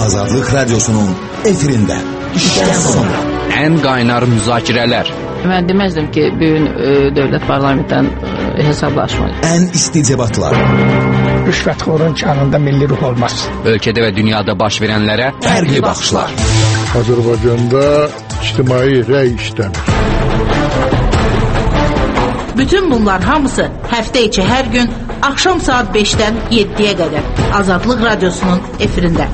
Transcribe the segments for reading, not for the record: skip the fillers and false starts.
Azadlık Radyosu'nun efirinde. İşten sonra. En qaynar müzakirələr. Mən deməzdim ki, bugün dövlət parlamentdən hesablaşmalıyıq. En isticebatlar. Rüşvətxorun canında milli ruh olmaz. Ölkədə və dünyada baş verənlərə Fərqli baxışlar. Azərbaycanda ictimai rəy işləmir. Bütün bunlar hamısı həftə içi hər gün axşam saat 5-dən 7-yə qədər Azadlıq Radyosu'nun efirində.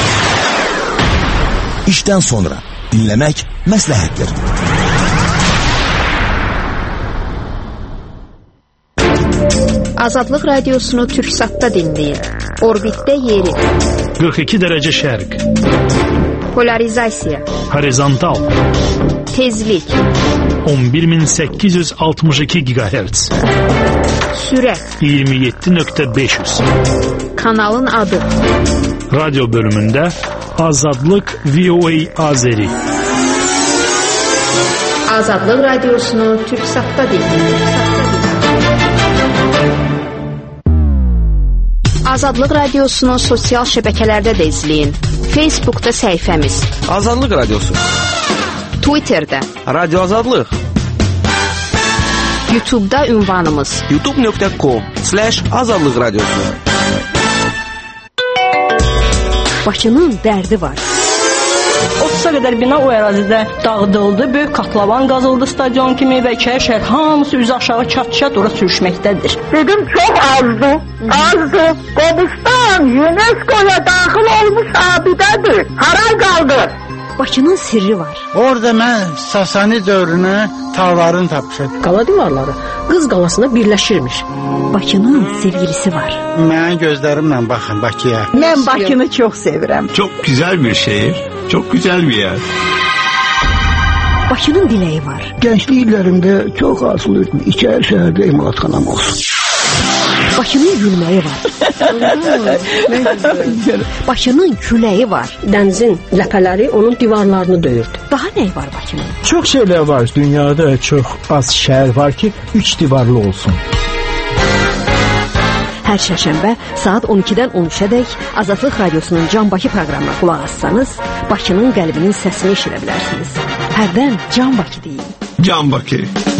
İşten sonra dinlemek məsləhətdir. Azadlıq Radiosunu Türksat'ta dinleyin. Orbitdə yeri. 42 derece şərq. Polarizasiya. Horizontal. Tezlik. 11862 GHz. Sürət. 27.500. Kanalın adı. Radyo bölümündə Azadlıq VOA Azeri. Azadlıq Radiosunu Türksat'ta dinleyin. Azadlıq Radiosunu sosial şəbəkələrdə də izləyin. Facebook'da səhifəmiz. Azadlıq Radyosu. Twitter'da. Radyo Azadlıq. YouTube'da ünvanımız. youtube.com/Azadlıq Radyosu. Bakının dərdi var. 30'a qədər bina o ərazidə dağıdıldı. Böyük katlavan qazıldı stadion kimi və İçəri şəhər hamısı üzü aşağı çat-çat ora sürüşməkdədir. Dedim çox azdı. Qobustan UNESCO'ya daxil olmuş abidədir. Haray qaldı. Bakının sirri var. Orada mən Sasani dövrünə tağlarını tapmışam. Qala divarları Qız qalasına birləşirmiş. Bakının sevgilisi var. Mənim gözlərimlə baxın Bakıya. Mən Bakını çox sevirəm. Çok güzel bir şehir, çok güzel bir yer. Bakının diləyi var. Gençlik illərimdə çox arzuluyordum. İçəri şəhərdə imalatxanam olsun. Bakının gülməyi var. Bakının küləyi var. Dənizin ləpələri onun divarlarını döyürdü. Daha nə var Bakının? Çox şeylər var. Dünyada çox az şəhər var ki, 3 divarlı olsun. Hər şərşənbə saat 12-dən 13-ədək Azadlıq Radyosu'nun Can Bakı proqramına qulaq assanız, Bakının qəlbinin səsini eşidə bilərsiniz. Hərdən Can Bakı deyin. Can Bakı.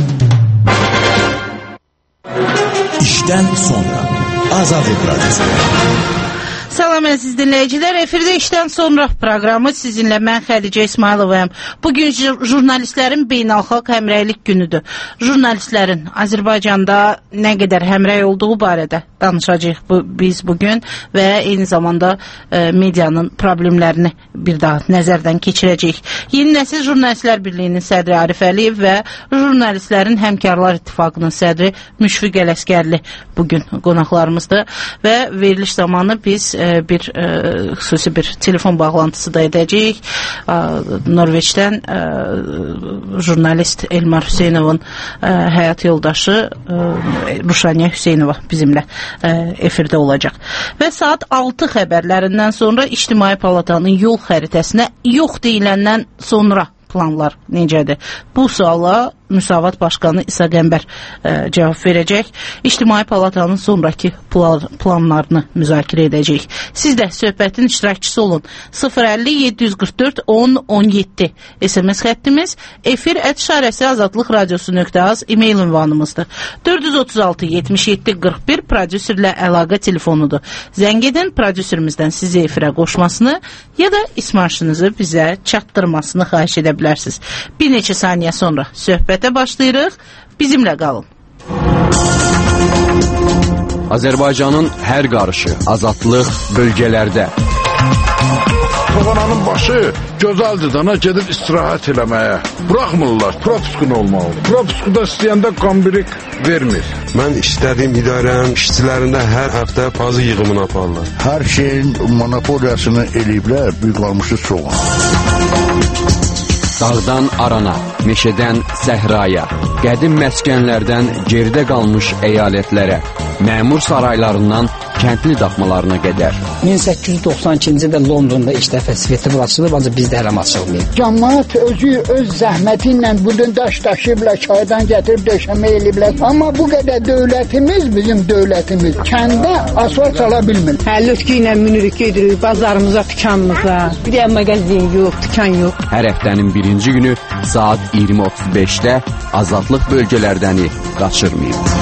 İşten sonra Azadlık Radyosu. Salam əziz dinləyicilər, efirdə işdən sonra proqramı sizinlə mən Xədicə İsmayılovayam. Bugün jurnalistlərin beynəlxalq həmrəylik günüdür. Jurnalistlərin Azərbaycanda nə qədər həmrəy olduğu barədə danışacağıq biz bugün və eyni zamanda medianın problemlərini bir daha nəzərdən keçirəcəyik. Yeni Nəsil Jurnalistlər Birliyinin sədri Arif Əliyev və Jurnalistlərin Həmkarlar İttifaqının sədri Müşfiq Ələsgərli bugün qonaqlarımızdır və veriliş zamanı biz bir xüsusi bir telefon bağlantısı da edəcəyik. Norveçdən jurnalist Elmar Hüseynovun həyat yoldaşı Ruşaniyə Hüseynova bizimlə efirdə olacaq. Və saat 6 xəbərlərindən sonra İctimai Palatanın yol xəritəsinə yox deyiləndən sonra planlar necədir? Bu suala Müsavat Başqanı İsa Qəmbər cavab verəcək. İctimai Palatanın sonraki planlarını müzakirə edəcək. Siz də söhbətin iştirakçısı olun. 050-744-10-17 SMS xəttimiz, efir@azadlıqradiosu.az e-mail ünvanımızdır. 436-77-41 prodüserlə əlaqə telefonudur. Zəng edin, prodüserimizdən sizi efirə qoşmasını ya da ismarşınızı bizə çatdırmasını xahiş edə bilərsiniz. Bir neçə saniyə sonra söhbət başlayırıq. Bizimlə qalın. Azərbaycanın hər qarışı, azadlıq bölgələrdə. Toğananın başı gözəldir dana gedib istirahət eləməyə. Buraxmırlar, propiskun olmalıdır. Propiskuda istəyəndə qambirik vermir. Mən istədiyim idarənin işçilərində hər həftə pazı yığımını aparırlar. Hər şeyin monopoliyasını eləyiblər, büyük qalmışı çox. Dağdan arana, meşədən səhraya, qədim məskənlərdən geridə qalmış əyalətlərə, məmur saraylarından kəndli daxmalarına qədər. 1892-ci ildə Londonda ilk dəfə festival açılıb, ancaq bizdə hələ açılmayıb. Cəmaət özü öz zəhməti ilə budun daş daşıyıblar, çaydan gətirib döşəmə eləyiblər. Amma bu qədər dövlətimiz, bizim dövlətimiz kəndə asfalt sala bilmir. Həllütkü ilə minirik, gedirik bazarımıza, dükanımıza. Bir də mağazin yox, dükan yox. Hər həftənin birinci günü saat 20:35-də azadlıq bölgələrdəni qaçırmayın.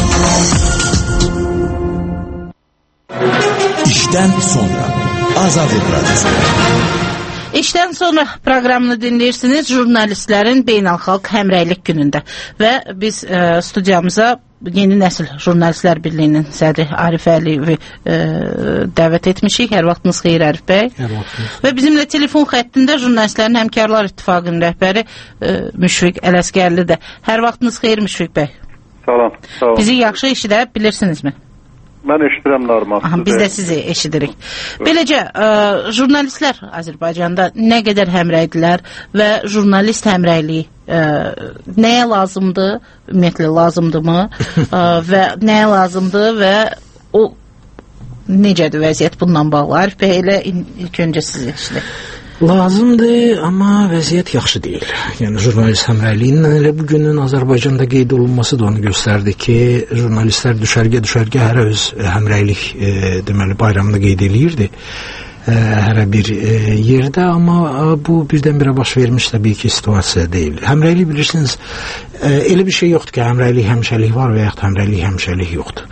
İşdən sonra Azadlıq Radyosu. İşdən sonra proqramını dinləyirsiniz jurnalistlərin beynəlxalq həmrəylik günündə və biz studiyamıza Yeni Nəsil Jurnalistlər Birliyinin sədri Arif Əliyevi dəvət etmişik. Hər vaxtınız xeyir Arif bəy. Və bizimlə telefon xəttində Jurnalistlərin Həmkarlar İttifaqının rəhbəri Müşfiq Ələsgərli də. Hər vaxtınız xeyir Müşfiq bəy. Salam. Bizi yaxşı eşidə bilirsinizmi? Mən eşidirəm normal. Biz də sizi eşidirik. Beləcə, jurnalistlər Azərbaycanda nə qədər həmrəydirlər və jurnalist həmrəyliyi nəyə lazımdır, ümumiyyətlə lazımdırmı və nəyə lazımdır və o necədir vəziyyət bundan bağlı? Arif bəy, elə ilk öncə sizi eşidir. Lazımdır, amma vəziyyət yaxşı deyil. Yəni jurnalist həmrəyliyinin elə bugünün Azərbaycanda qeyd olunması da onu göstərdi ki, jurnalistlər düşərgə hərə öz həmrəylik deməli bayramını qeyd eləyirdi. Hərə bir yerdə, amma bu birdən-birə baş vermiş təbii ki, situasiya deyil. Həmrəylik bilirsiniz, elə bir şey yoxdur ki, həmrəylik həmişəlik var və yaxud həmrəylik həmişəlik yoxdur.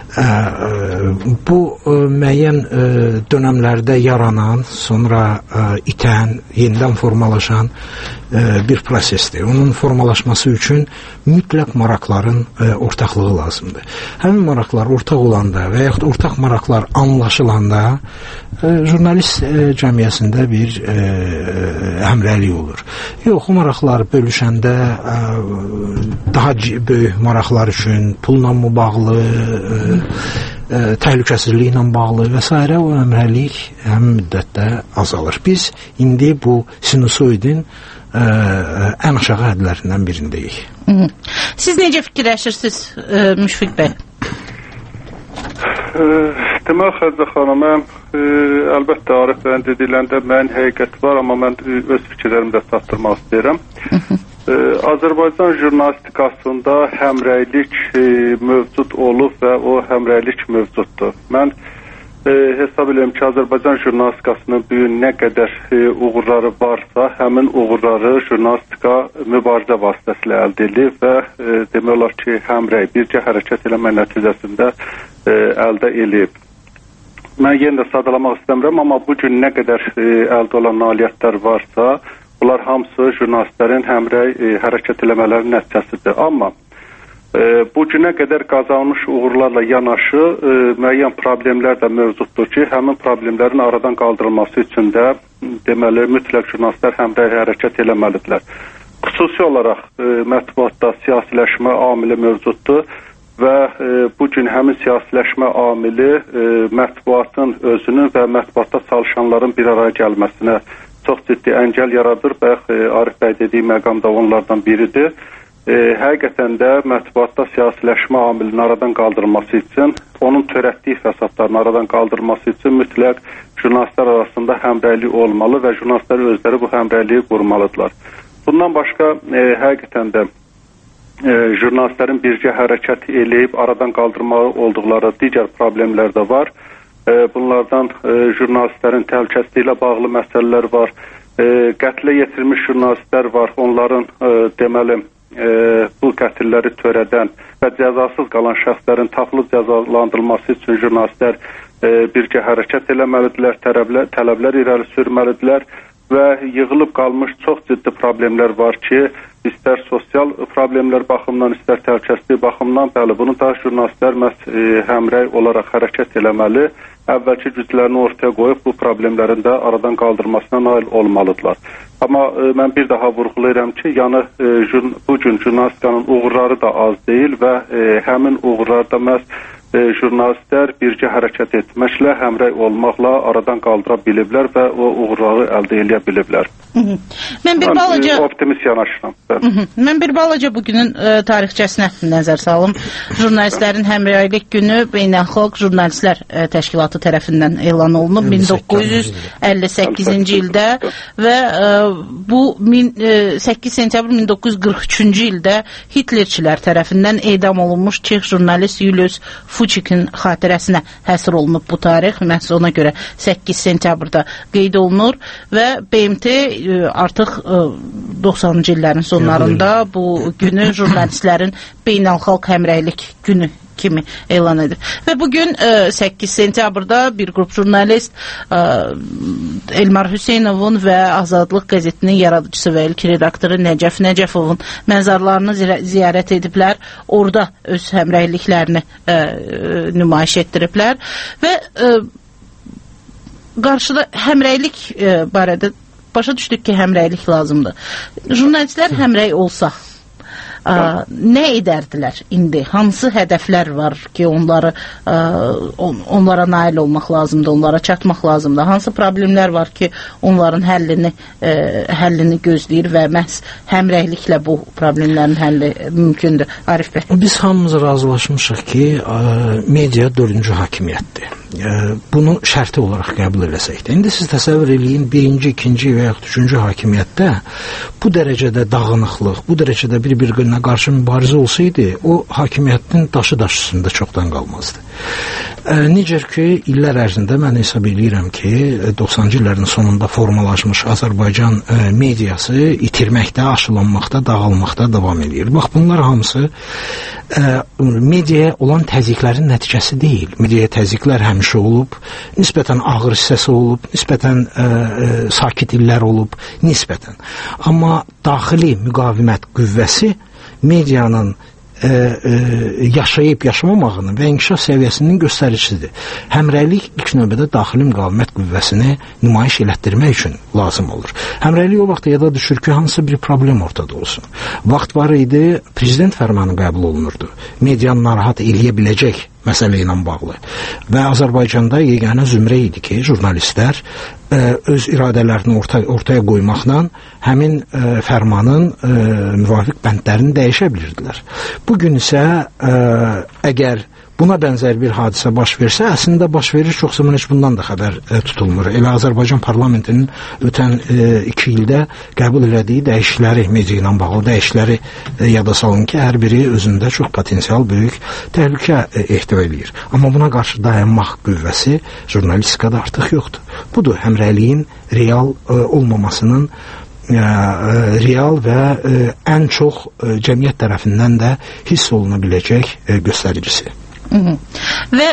Bu müəyyən dönəmlərdə yaranan, sonra itən, yenidən formalaşan bir prosesdir. Onun formalaşması üçün mütləq maraqların ortaqlığı lazımdır. Həmin maraqlar ortaq olanda və yaxud ortaq maraqlar anlaşılanda jurnalist cəmiyyəsində bir həmrəylik olur. Yox, o maraqlar bölüşəndə daha böyük maraqlar üçün pulla mı bağlı, təhlükəsizliklə bağlı və s. o həmrəylik həmin müddətdə azalır. Biz indi bu sinusoidin ən aşağı hədlərindən birindəyik. Siz necə fikirləşirsiniz Müşfiq bəy? Demək Xəzə xanım, əlbəttə Arif bəyin dediklərində mənim həqiqət var, amma mən öz fikirlərimi də çatdırmaq istəyirəm. Azərbaycan jurnalistikasında həmrəylik mövcud olub və o həmrəylik mövcuddur. Mən hesab edirəm ki, Azərbaycan jurnalistikasının bu gün nə qədər uğurları varsa, həmin uğurları jurnalistika mübarizə vasitəsilə əldə edib və demək olar ki, həmrəy bircə hərəkət eləmək nəticəsində əldə edib. Mən yenə də sadalamaq istəmirəm, amma bu gün nə qədər əldə olan nailiyyətlər varsa, bunlar hamısı jurnalistlərin həmrəy hərəkət eləmələrinin nəticəsidir. Amma bu günə qədər qazanmış uğurlarla yanaşı müəyyən problemlər də mövcuddur ki, həmin problemlərin aradan qaldırılması üçün də deməli mütləq jurnalistlər həmrəy hərəkət eləməlidirlər. Xüsusi olaraq mətbuatda siyasiləşmə amili mövcuddur və bu gün həmin siyasiləşmə amili mətbuatın özünün və mətbuatda çalışanların bir araya gəlməsinə çox ciddi əngəl yaradır. Arif bəy dediyi məqamda onlardan biridir. Həqiqətən də mətbuatda siyasiləşmə amilinin aradan qaldırılması üçün, onun törətdiyi fəsadların aradan qaldırılması üçün mütləq jurnalistlər arasında həmrəylik olmalı və jurnalistlər özləri bu həmrəyliyi qurmalıdırlar. Bundan başqa həqiqətən də jurnalistlərin bircə hərəkət eləyib aradan qaldırmalı olduqları digər problemlər də var. Bunlardan jurnalistlərin təhlükəsizliyi ilə bağlı məsələlər var. Qətlə yetirilmiş jurnalistlər var. Onların deməli bu qətilləri törədən və cəzasız qalan şəxslərin tapılıb cəzalandırılması üçün jurnalistlər birgə hərəkət eləməlidirlər, tələblər irəli sürməlidirlər və yığılıb qalmış çox ciddi problemlər var ki, istər sosial problemlər baxımından, istər təhlükəsizlik baxımından, bəli, bunu da jurnalistlər məhz həmrəy olaraq hərəkət eləməli, əvvəlki güclərini ortaya qoyub bu problemlərin də aradan qaldırmasına nail olmalıdırlar. Amma mən bir daha vurğulayıram ki, yəni bu gün jurnalistikanın uğurları da az deyil və həmin uğurlarda məhz jurnalistlər birgə hərəkət etməklə, həmrəy olmaqla aradan qaldıra biliblər və o uğurları əldə edə biliblər. Mən bir balaca optimist yanaşıram. Mən bir balaca bugünün tarixçəsinə nəzər salım. Jurnalistlərin həmrəylik günü Beynəlxalq Jurnalistlər Təşkilatı tərəfindən elan olunub 1958-ci ildə və bu 8 sentyabr 1943-cü ildə Hitlerçilər tərəfindən edam olunmuş Çex jurnalist Julius Fučikin xatirəsinə həsr olunub bu tarix. Məhz ona görə 8 sentyabrda qeyd olunur və BMT artıq 90-cı illərin sonlarında bu günü jurnalistlərin beynəlxalq həmrəylik günü kimi elan edir. Və bugün 8 sentyabrda bir qrup jurnalist Elmar Hüseynovun və Azadlıq qəzetinin yaradıcısı və ilk redaktoru Nəcəf Nəcəfovun məzarlarını ziyarət ediblər. Orada öz həmrəyliklərini nümayiş etdiriblər və qarşıda həmrəylik barədə başa düşdük ki, həmrəylik lazımdır. Jurnalistlər həmrəy olsa nə edərdilər indi? Hansı hədəflər var ki, onlara nail olmaq lazımdır, onlara çatmaq lazımdır? Hansı problemlər var ki, onların həllini gözləyir və məhz həmrəyliklə bu problemlərin həlli mümkündür? Arif bəy. Biz hamımız razılaşmışıq ki, media 4-cü hakimiyyətdir. Bunu şərti olaraq qəbul eləsək də. İndi siz təsəvvür eləyin, 1-ci, 2-ci və yaxud 3-cü hakimiyyətdə bu dərəcədə dağınıqlıq, bu dərəcədə bir-birinə qarşı mübarizə olsaydı, o hakimiyyətin daşı üstündə çoxdan qalmazdı. Necə ki, illər ərzində mən hesab edirəm ki, 90-cı illərin sonunda formalaşmış Azərbaycan mediası itirməkdə, aşılanmaqda, dağılmaqda davam edir. Bax, bunlar hamısı mediaya olan təzyiqlərin nəticəsi deyil. Mediaya təzyiqlər həmişə olub, nisbətən ağır hissəsi olub, nisbətən sakit illər olub, nisbətən. Amma daxili müqavimət qüvvəsi medianın yaşayıb yaşamamağının və inkişaf səviyyəsinin göstəricisidir. Həmrəylik ilk növbədə daxili müqavimət qüvvəsini nümayiş elətdirmək üçün lazım olur. Həmrəylik o vaxt yada düşür ki, hansısa bir problem ortada olsun. Vaxt var idi, prezident fərmanı qəbul olunurdu. Medianı narahat eləyə biləcək məsələ ilə bağlı. Və Azərbaycanda yeganə zümrə idi ki, jurnalistlər öz iradələrini ortaya qoymaqla həmin fərmanın müvafiq bəndlərini dəyişə bilirdilər. Bugün isə əgər buna bənzər bir hadisə baş versə, əslində baş verir, çox zaman heç bundan da xəbər tutulmur. Elə Azərbaycan parlamentinin ötən 2 ildə qəbul elədiyi dəyişikləri, media ilə bağlı dəyişikləri yada salın ki, hər biri özündə çox potensial böyük təhlükə ehtiva edir. Amma buna qarşı dayanmaq qüvvəsi jurnalistikada artıq yoxdur. Budur həmrəyliyin real olmamasının real və ən çox cəmiyyət tərəfindən də hiss oluna biləcək göstəricisi. Və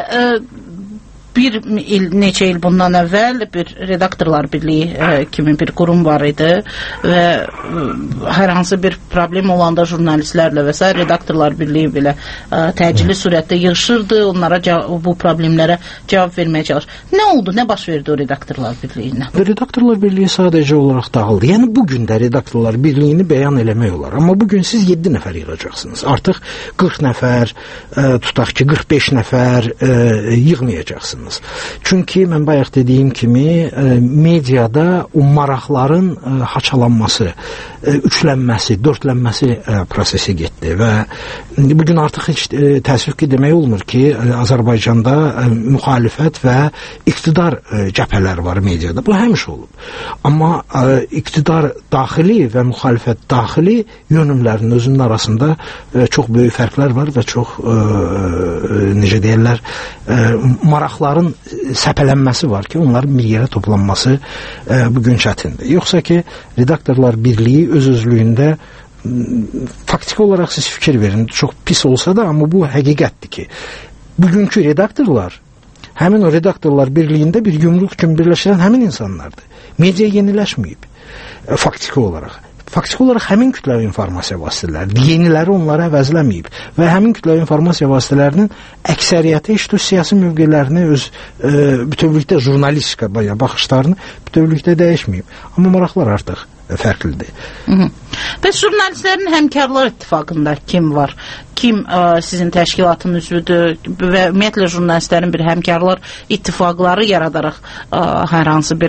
neçə il bundan əvvəl bir redaktorlar birliyi kimi bir qurum var idi və hər hansı bir problem olanda jurnalistlərlə və s. redaktorlar birliyi belə təcili surətdə yığışırdı, onlara bu problemlərə cavab verməyə çalışır. Nə oldu, nə baş verdi o redaktorlar birliyinə? Redaktorlar birliyi sadəcə olaraq dağıldı. Yəni bugün də redaktorlar birliyini bəyan eləmək olar. Amma bugün siz 7 nəfər yığacaqsınız. Artıq 40 nəfər, tutaq ki 45 nəfər yığmayacaqsınız. Çünki mən bayaq dediyim kimi mediada o maraqların haçalanması, üçlənməsi, dördlənməsi prosesi getdi və bugün artıq heç təəssüf ki demək olmur ki, Azərbaycanda müxalifət və iqtidar cəbhələri var mediada. Bu həmişə olub. Amma iqtidar daxili və müxalifət daxili yönümlərinin özünün arasında çox böyük fərqlər var və çox necə deyirlər, maraqların səpələnməsi var ki, onların bir yerə toplanması bugün çətindir. Yoxsa ki, redaktorlar birliyi öz-özlüyündə faktiki olaraq siz fikir verin, çox pis olsa da, amma bu həqiqətdir ki, bugünkü redaktorlar həmin o redaktorlar birliyində bir yumruq kimi birləşən həmin insanlardır. Media yeniləşməyib faktiki olaraq. Faktiki olaraq həmin kütləvi informasiya vasitələridir. Yeniləri onları əvəzləməyib və həmin kütləvi informasiya vasitələrinin əksəriyyəti heç də siyasi mövqelərini öz bütövlükdə jurnalistika baxışlarını bütövlükdə dəyişməyib. Amma maraqlar artıq fərqlidir. Bəs jurnalistlərin həmkarlar ittifaqında kim var? Kim sizin təşkilatın üzvüdür və ümumiyyətlə jurnalistlərin bir həmkarlar ittifaqları yaradaraq hər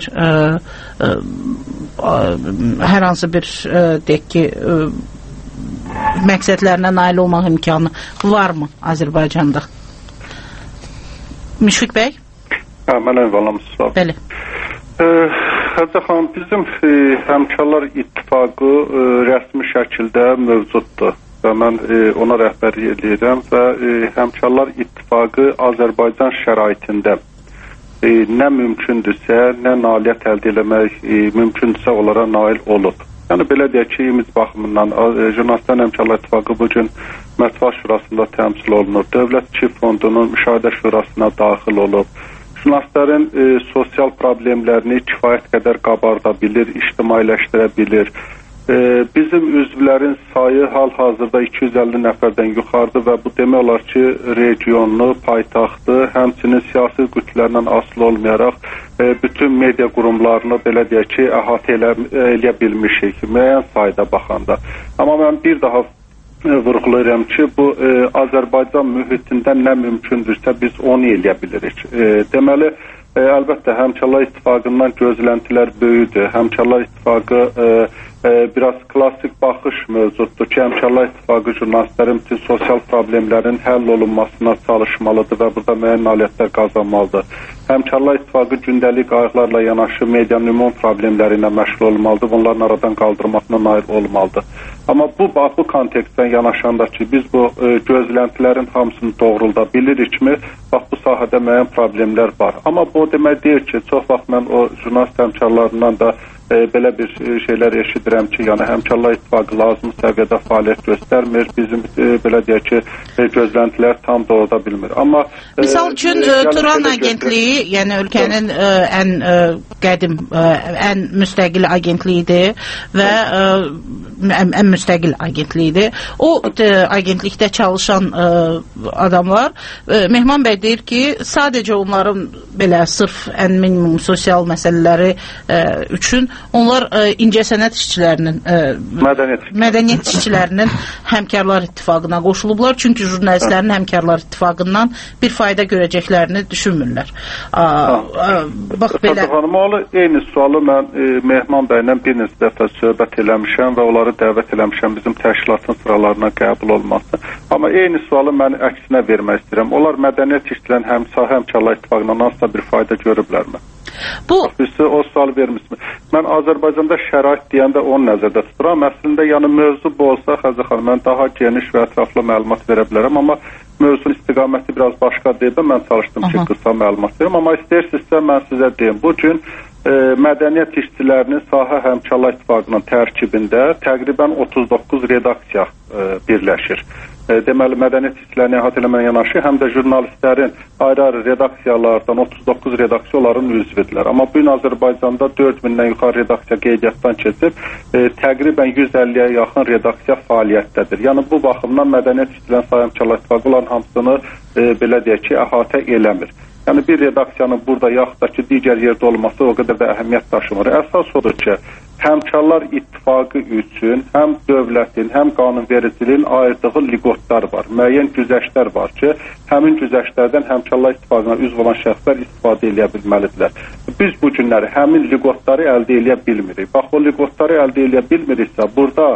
hansı bir deyək ki məqsədlərinə nail olmaq imkanı varmı Azərbaycanda? Müşfiq bəy? Mən əvvəlamızdır. Bəli. Xəzə xanım, bizim həmkarlar ittifaqı rəsmi şəkildə mövcuddur və mən ona rəhbərlik edirəm və həmkarlar ittifaqı Azərbaycan şəraitində nə mümkündürsə, nə nailiyyət əldə eləmək mümkündürsə onlara nail olub. Yəni belə deyək ki, imic baxımından Jurnalistlərin Həmkarlar İttifaqı bugün Mətbuat Şurasında təmsil olunur. Dövlət İşçi Fondunun Müşahidə Şurasına daxil olub. Jurnalistlərin sosial problemlərini kifayət qədər qabarda bilir, ictimailəşdirə bilir. Bizim üzvlərin sayı hal-hazırda 250 nəfərdən yuxarıdır və bu demək olar ki, regionlu, paytaxtı, həmçinin siyasi qütlərlə asılı olmayaraq bütün media qurumlarını belə deyək ki, əhatə eləyə bilmişik müəyyən sayda baxanda. Amma mən bir daha vurğulayıram ki, bu Azərbaycan mühitində nə mümkündürsə biz onu eləyə bilirik. Deməli, əlbəttə Həmkarlar İttifaqından gözləntilər böyüdür. Həmkarlar İttifaqı biraz klassik baxış mövcuddur ki, Həmkarlar İttifaqı jurnalistlərin bütün sosial problemlərin həll olunmasına çalışmalıdır və burada müəyyən nailiyyətlər qazanmalıdır. Həmkarlar İttifaqı gündəlik qayğılarla yanaşı medianın ümumi problemləri ilə məşğul olmalıdır, bunların aradan qaldırmasına nail olmalıdır. Amma bu kontekstdən yanaşanda ki, biz bu gözləntilərin hamısını doğrulda bilirikmi? Bax, bu sahədə müəyyən problemlər var. Amma bu demək deyil ki, çox vaxt mən o jurnalist həmkarlarından da belə bir şeylər eşidirəm ki, yəni Həmkarlar İttifaqı lazım səviyyədə fəaliyyət göstərmir, bizim belə deyək ki, gözləntilər tam doğruda bilmir. Amma misal üçün Turan agentliyi, yəni ölkənin ən qədim, ən müstəqil agentliyidir və ən müstəqil agentliyidir. O agentlikdə çalışan adamlar, Mehman bəy deyir ki, sadəcə onların belə sırf ən minimum sosial məsələləri üçün onlar incəsənət işçilərinin, mədəniyyət işçilərinin Həmkarlar İttifaqına qoşulublar. Çünki jurnalistlərin Həmkarlar İttifaqından bir fayda görəcəklərini düşünmürlər. Bax belə. Eyni sualı mən Mehman bəylə bir neçə dəfə söhbət eləmişəm və onları dəvət eləmişəm bizim təşkilatın sıralarına qəbul olması. Amma eyni sualı mən əksinə vermək istəyirəm. Onlar mədəniyyət işçilərinin Həmkarlar İttifaqından hansısa bir fayda görüblərmi? Siz o sualı vermişsiniz. Mən Azərbaycanda şərait deyəndə onu nəzərdə tuturam. Əslində, yəni mövzu bu olsa, Xəzə xanım, mən daha geniş və ətraflı məlumat verə bilərəm, amma mövzunun istiqaməti biraz başqa deyib, mən çalışdım ki, qısa məlumat verim, amma istəyirsinizsə mən sizə deyim. Bugün mədəniyyət işçilərinin sahə Həmkarlar İttifaqının tərkibində təqribən 39 redaksiya birləşir. Deməli, mədəniyyət işçilərini əhatə eləməyə yanaşı, həm də jurnalistlərin ayrı-ayrı redaksiyalardan 39 redaksiyaların üzvüdürlər. Amma bu gün Azərbaycanda 4000-dən yuxarı redaksiya qeydiyyatdan keçib, təqribən 150-yə yaxın redaksiya fəaliyyətdədir. Yəni, bu baxımdan mədəniyyət işçilərinin sahə Həmkarlar İttifaqı olan hamısını belə deyək ki, əhatə eləmir. Yəni, bir redaksiyanın burada yaxud da ki, digər yerdə olması o qədər də əhəmiyyət daşımır. Əsas odur ki, Həmkarlar İttifaqı üçün həm dövlətin, həm qanunvericiliyin ayırdığı liqotlar var. Müəyyən güzəştlər var ki, həmin güzəştlərdən Həmkarlar İttifaqına üzv olan şəxslər istifadə edə bilməlidirlər. Biz bu günləri həmin liqotları əldə edə bilmirik. Bax, o liqotları əldə edə bilmiriksə, burada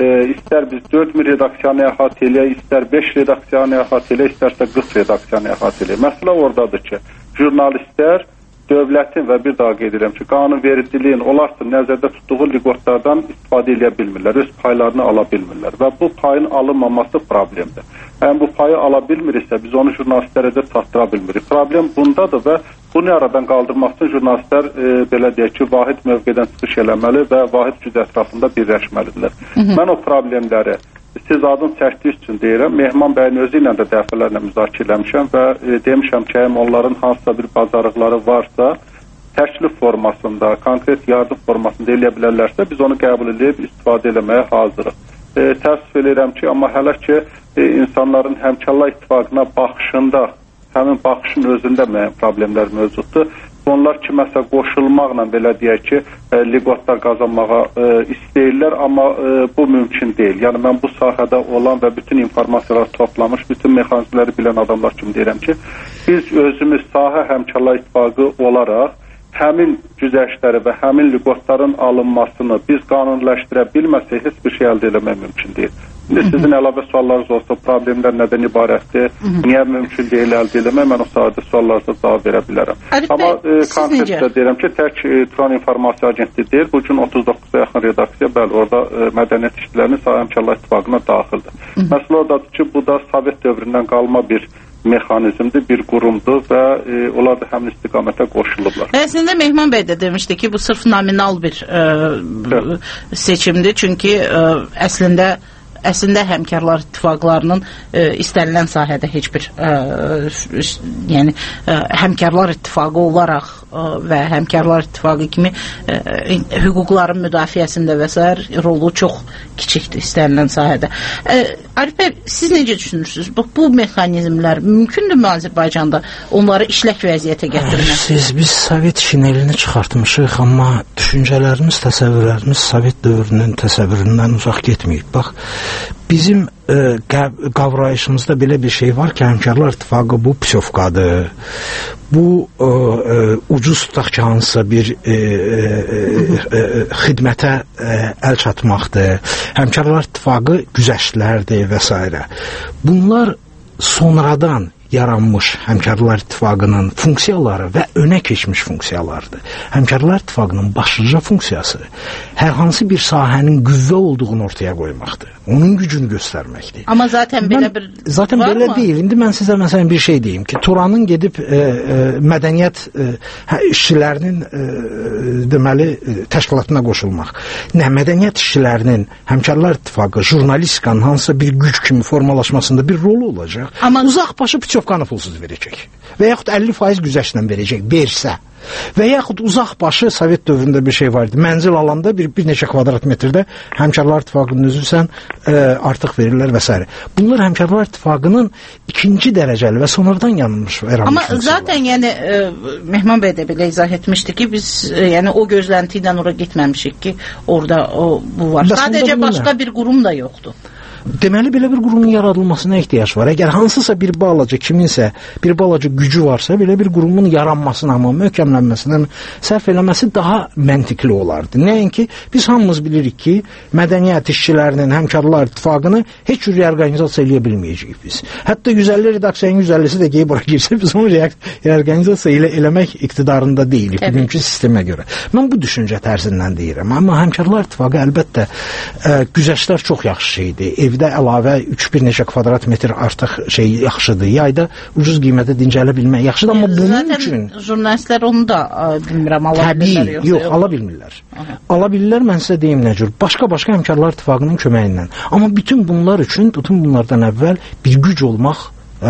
istər biz 4000 redaksiyanı əhatə eləyək, istər 5 redaksiyanı əhatə eləyək, istərsə 40 redaksiyanı əhatə eləyək. Məsələ oradadır ki, jurnalistlər dövlətin və bir daha qeyd edirəm ki, qanunvericiliyin onlar üçün nəzərdə tutduğu liqotlardan istifadə edə bilmirlər, öz paylarını ala bilmirlər və bu payın alınmaması problemdir. Yəni, bu payı ala bilmiriksə, biz onu jurnalistlərə də çatdıra bilmirik. Problem bundadır və bunu aradan qaldırmaq üçün jurnalistlər belə deyək ki, vahid mövqedən çıxış eləməli və vahid güc ətrafında birləşməlidirlər. Mən o problemləri siz adın çəkdiyi üçün deyirəm, Mehman bəyin özü ilə də dəfələrlə müzakirə eləmişəm və demişəm ki, onların hansısa bir bacarıqları varsa, təklif formasında, konkret yardım formasında eləyə bilərlərsə, biz onu qəbul edib istifadə eləməyə hazırıq. Təəssüf edirəm ki, amma hələ ki, insanların Həmkarlar İttifaqına baxışında, həmin baxışın özündə müəyyən problemlər mövcuddur. onlar kiməsə qoşulmaqla belə deyək ki, liqotlar qazanmağa istəyirlər, amma bu mümkün deyil. Yəni mən bu sahədə olan və bütün informasiyaları toplamış, bütün mexanizmləri bilən adamlar kimi deyirəm ki, biz özümüz sahə həmkarlar ittifaqı olaraq həmin güzəştləri və həmin liqotların alınmasını biz qanuniləşdirə bilməsək heç bir şey əldə etmək mümkün deyil. İndi sizin əlavə suallarınız olsa, problemlər nədən ibarətdir, niyə mümkün deyil əldə etmək, mən o sahədə suallarınıza cavab verə bilərəm. Amma konkretdə deyirəm ki, tək Turan İnformasiya Agentliyi deyil, bu gün 39-a yaxın redaksiya, bəli, orada mədəniyyət işçilərinin Sahə Həmkarlar İttifaqına daxildir. Məsələ oradadır ki, bu da Sovet dövründən qalma bir mexanizmdir, bir qurumdur və onlar da həmin istiqamətə qoşulublar. Əslində Mehman bəy də demişdi ki, bu sırf nominal bir seçimdir, çünki əslində həmkarlar ittifaqlarının istənilən sahədə heç bir yəni həmkarlar ittifaqı olaraq və həmkarlar ittifaqı kimi hüquqların müdafiəsində və s. rolu çox kiçikdir istənilən sahədə. Arif bəy, siz necə düşünürsünüz? Bu mexanizmlər mümkündürmü Azərbaycanda onları işlək vəziyyətə gətirmək? Biz Sovet şinelini çıxartmışıq, amma düşüncələrimiz, təsəvvürlərimiz Sovet dövrünün təsəvvüründən uzaq getməyib. Bax, bizim qavrayışımızda belə bir şey var ki, həmkarlar ittifaqı bu psovkadır, bu ucuz tutaq ki, hansısa bir xidmətə əl çatmaqdır, həmkarlar ittifaqı güzəştlərdir və s. Bunlar sonradan yaranmış həmkarlar ittifaqının funksiyaları və önə keçmiş funksiyalardır. Həmkarlar ittifaqının başlıca funksiyası hər hansı bir sahənin qüvvə olduğunu ortaya qoymaqdır. Onun gücünü göstərməkdir. Amma zaten belə bir zaten var belə mı? deyil. İndi mən sizə məsələn bir şey deyim ki, Turanın gedib mədəniyyət işçilərinin deməli təşkilatına qoşulmaq. Nə mədəniyyət işçilərinin həmkarlar ittifaqı jurnalistikanın hansısa bir güc kimi formalaşmasında bir rolu olacaq. Amma uzaqbaşı Putyovkanı pulsuz verəcək. Və yaxud 50% güzəştlə verəcək, versə. Və yaxud uzaqbaşı Sovet dövründə bir şey var idi. Mənzil alanda bir neçə kvadrat metrdə həmkarlar ittifaqının üzvüsən artıq verirlər və s. Bunlar həmkarlar ittifaqının ikinci dərəcəli və sonradan yanılmış yaranmış. Amma zaten yəni Mehman bəy də belə izah etmişdi ki, biz yəni o gözlənti ilə ora getməmişik ki, orada bu var. Sadəcə başqa bir qurum da yoxdur. Deməli, belə bir qurumun yaradılmasına ehtiyac var. Əgər hansısa bir balaca, kiminsə bir balaca gücü varsa, belə bir qurumun yaranmasına, amma möhkəmlənməsinə sərf eləməsi daha məntiqli olardı. Nəinki, biz hamımız bilirik ki, mədəniyyət işçilərinin həmkarlar ittifaqını heç cür reorganizasiya eləyə bilməyəcəyik biz. Hətta 150 redaksiyanın 150-si də qeyb bura girsə, biz onu reorganizasiya eləmək iqtidarında deyilik, bugünkü sistemə görə. Mən bu düşüncə tərzindən deyirəm. Amma həmkarlar ittifaqı əlbəttə güzəştlər çox yaxşı şeydir. Evdə əlavə 3-1 neçə kvadrat metr artıq şey yaxşıdır. Yayda ucuz qiymətə dincələ bilmək yaxşıdır, amma bunun üçün jurnalistlər onu da bilmirəm, ala bilmirlər yoxsa yox, ala bilmirlər. Ala bilirlər, mən sizə deyim nə cür. Başqa-başqa həmkarlar ittifaqının köməyi. Amma bütün bunlar üçün, bütün bunlardan əvvəl bir güc olmaq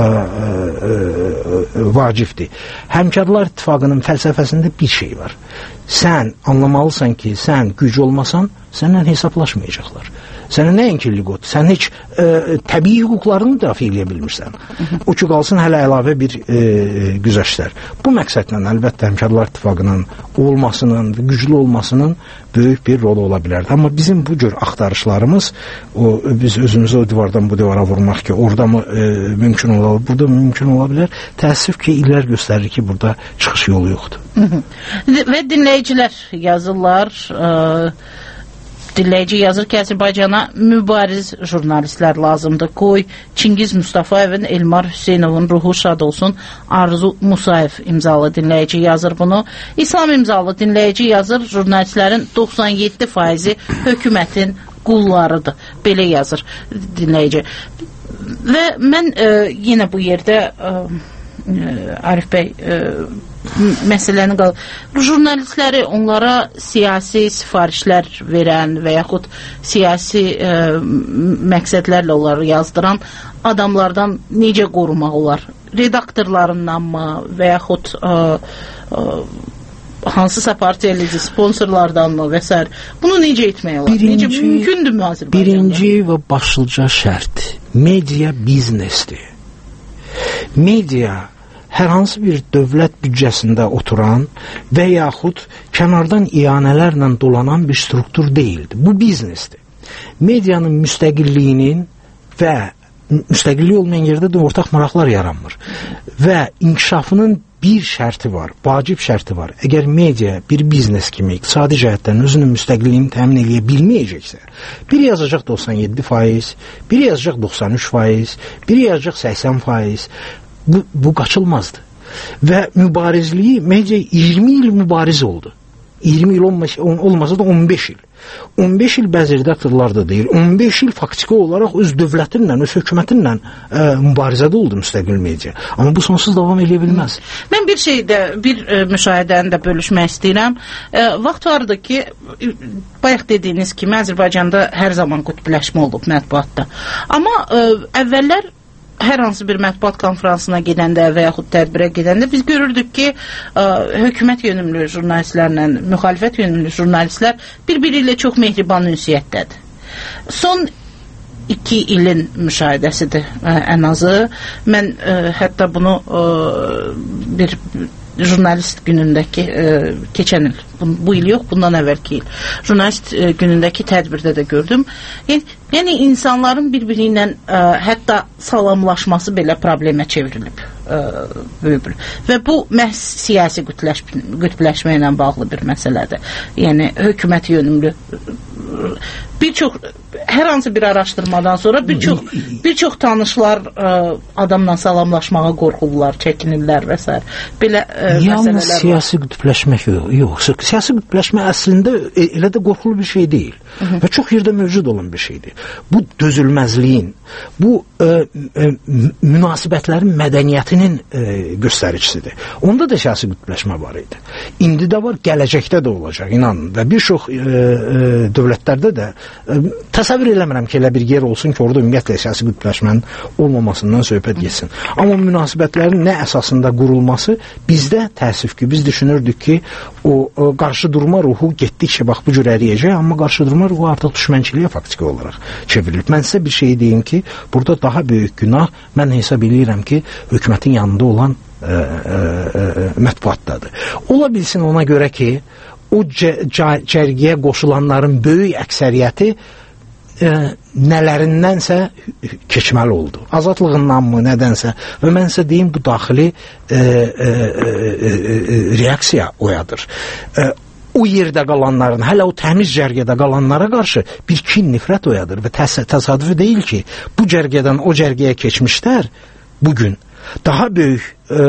vacibdir. Həmkarlar ittifaqının fəlsəfəsində bir şey var. Sən anlamalısan ki, sən güc olmasan, səndən hesablaşmayacaqlar. Sənə nəinki liqot, sən heç təbii hüquqlarını müdafiə edə bilmirsən. O ki, qalsın hələ əlavə bir güzəştlər. Bu məqsədlə əlbəttə həmkarlar ittifaqının olmasının, güclü olmasının böyük bir rolu ola bilərdi. Amma bizim bu cür axtarışlarımız, biz özümüzü o divardan bu divara vurmaq ki, orada mı mümkün ola, burada mümkün ola bilər. Təəssüf ki, illər göstərir ki, burada çıxış yolu yoxdur. Və dinləyicilər yazırlar, dinləyici yazır ki, Azərbaycana mübariz jurnalistlər lazımdır. Qoy Çingiz Mustafayevin, Elmar Hüseynovun ruhu şad olsun. Arzu Musayev imzalı dinləyici yazır bunu. İslam imzalı dinləyici yazır, jurnalistlərin 97%-i hökumətin qullarıdır. Belə yazır dinləyici. Və mən yenə bu yerdə Arif bəy məsələni jurnalistləri onlara siyasi sifarişlər verən və yaxud siyasi məqsədlərlə onları yazdıran adamlardan necə qorumaq olar? Redaktorlarından mı və yaxud hansısa partiyalici sponsorlardan mı və s. Bunu necə etmək olar? Necə mümkündürmü Azərbaycanda? Birinci və başlıca şərt media biznesdir. Media hər hansı bir dövlət büdcəsində oturan və yaxud kənardan iyanələrlə dolanan bir struktur deyildi. Bu biznesdir. Medianın müstəqilliyinin və müstəqillik olmayan yerdə də ortaq maraqlar yaranmır. Və inkişafının bir şərti var, vacib şərti var. Əgər media bir biznes kimi iqtisadi cəhətdən özünün müstəqilliyini təmin edə bilməyəcəksə, biri yazacaq 97%, biri yazacaq 93%, biri yazacaq 80%, bu qaçılmazdır. Və mübarizliyi media 20 il mübariz oldu. 20 il olmasa da 15 il. 15 il bəzi redaktorlar da deyir. 15 il faktiki olaraq öz dövlətinlə, öz hökumətinlə mübarizədə oldu müstəqil media. Amma bu sonsuz davam edə bilməz. Mən bir müşahidəni də bölüşmək istəyirəm. Vaxt vardı ki, bayaq dediyiniz kimi Azərbaycanda hər zaman qütbləşmə olub mətbuatda. Amma əvvəllər hər hansı bir mətbuat konferansına gedəndə və yaxud tədbirə gedəndə biz görürdük ki, hökumət yönümlü jurnalistlərlə müxalifət yönümlü jurnalistlər bir-biri ilə çox mehriban ünsiyyətdədir. Son 2 ilin müşahidəsidir ən azı. Mən hətta bunu bir jurnalist günündəki keçən il, bu il yox, bundan əvvəlki il jurnalist günündəki tədbirdə də gördüm. Yəni insanların bir-biri ilə hətta salamlaşması belə problemə çevrilib. Və bu məhz siyasi qütbləşmə ilə bağlı bir məsələdir. Yəni hökumət yönümlü hər hansı bir araşdırmadan sonra bir çox tanışlar adamla salamlaşmağa qorxurlar, çəkinirlər və s. Belə məsələlər var. Siyasi qütbləşmək yox. Siyasi qütbləşmə əslində elə də qorxulu bir şey deyil. Və çox yerdə mövcud olan bir şeydir. Bu dözülməzliyin, bu münasibətlərin mədəniyyətinin göstəricisidir. Onda da siyasi qütbləşmə var idi. İndi də var, gələcəkdə də olacaq, inanın. Və bir çox dövlətlərdə də təsəvvür eləmirəm ki, elə bir yer olsun ki, orada ümumiyyətlə siyasi qütbləşmənin olmamasından söhbət getsin. Amma münasibətlərin nə əsasında qurulması bizdə təəssüf ki, biz düşünürdük ki, o qarşı durma ruhu getdikcə bax bu cür əriyəcək, amma qarşı durma ruhu artıq düşmənçiliyə faktiki olaraq çevrilib. Mən sizə bir şey deyim ki, burada daha böyük günah mən hesab edirəm ki, hökumətin yanında olan mətbuatdadır. Ola bilsin ona görə ki, o cərgiyə qoşulanların böyük əksəriyyəti nələrindənsə keçməli oldu. Azadlığındanmı, nədənsə. Və mən sizə deyim, bu daxili reaksiya oyadır. O yerdə qalanların, hələ o təmiz cərgədə qalanlara qarşı bir kin, nifrət oyadır və təsadüfi deyil ki, bu cərgədən o cərgəyə keçmişlər bugün daha böyük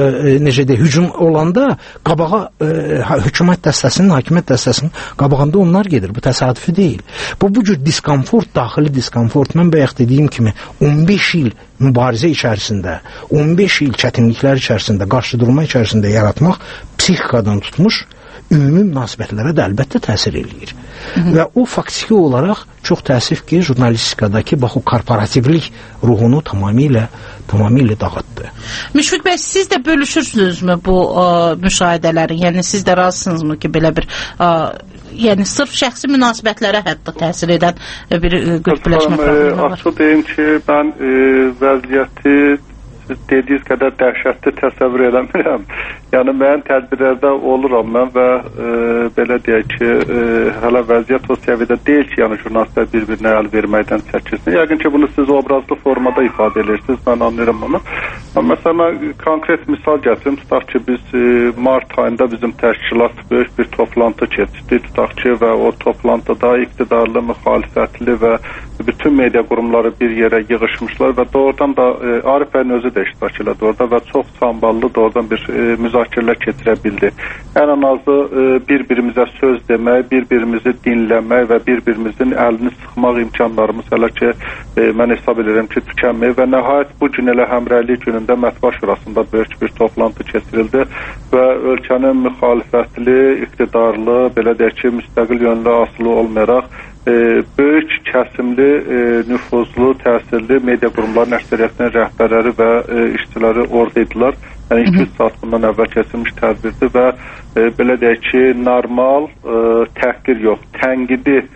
hücum olanda qabağa hökumət dəstəsinin, hakimiyyət dəstəsinin qabağında onlar gedir. Bu təsadüfi deyil. Bu cür diskomfort, daxili diskomfort, mən bayaq dediyim kimi 15 il mübarizə içərisində, 15 il çətinliklər içərisində, qarşıdurma içərisində yaratmaq psixikadan tutmuş ümumi münasibətlərə də əlbəttə təsir eləyir. Və o faktiki olaraq çox təəssüf ki, jurnalistikadakı bax o korporativlik ruhunu tamamilə dağıtdı. Müşfiq bəy, siz də bölüşürsünüzmü bu müşahidələrin? Yəni siz də razısınızmı ki, belə bir yəni sırf şəxsi münasibətlərə hətta təsir edən bir qütbləşmə problemi var? Açıq deyim ki, mən vəziyyəti dediyiniz qədər dəhşətli təsəvvür eləmirəm. Yəni mən tədbirlərdə oluram mən və belə deyək ki, hələ vəziyyət o səviyyədə deyil ki, yəni jurnalistlər bir-birinə əl verməkdən çəkinsin. Yəqin ki, bunu siz obrazlı formada ifadə edirsiniz, mən anlayıram onu. Məsələn, mən konkret misal gətirim. Tutaq ki, biz mart ayında bizim təşkilat böyük bir toplantı keçirdi. Tutaq ki, və o toplantıda iqtidarlı, müxalifətli və bütün media qurumları bir yerə yığışmışlar və doğrudan da Arif bəyin özü də iştirak elədi orada və çox samballı doğrudan bir müzakirələr keçirə bildi. Ən azı bir-birimizə söz demək, bir-birimizi dinləmək və bir-birimizin əlini sıxmaq imkanlarımız hələ ki, mən hesab edirəm ki, tükənməyib və nəhayət bu gün elə həmrəylik günündə Mətbuat Şurasında böyük bir toplantı keçirildi və ölkənin müxalifətli, iqtidarlı, belə deyək ki, müstəqil yönlü asılı olmayaraq böyük kəsimli, nüfuzlu, təsirli media qurumlarının əksəriyyətinin rəhbərləri və işçiləri orada idilər. Yəni 200 saat bundan əvvəl keçirilmiş tədbirdir və belə deyək ki, normal təhqir yox, tənqidi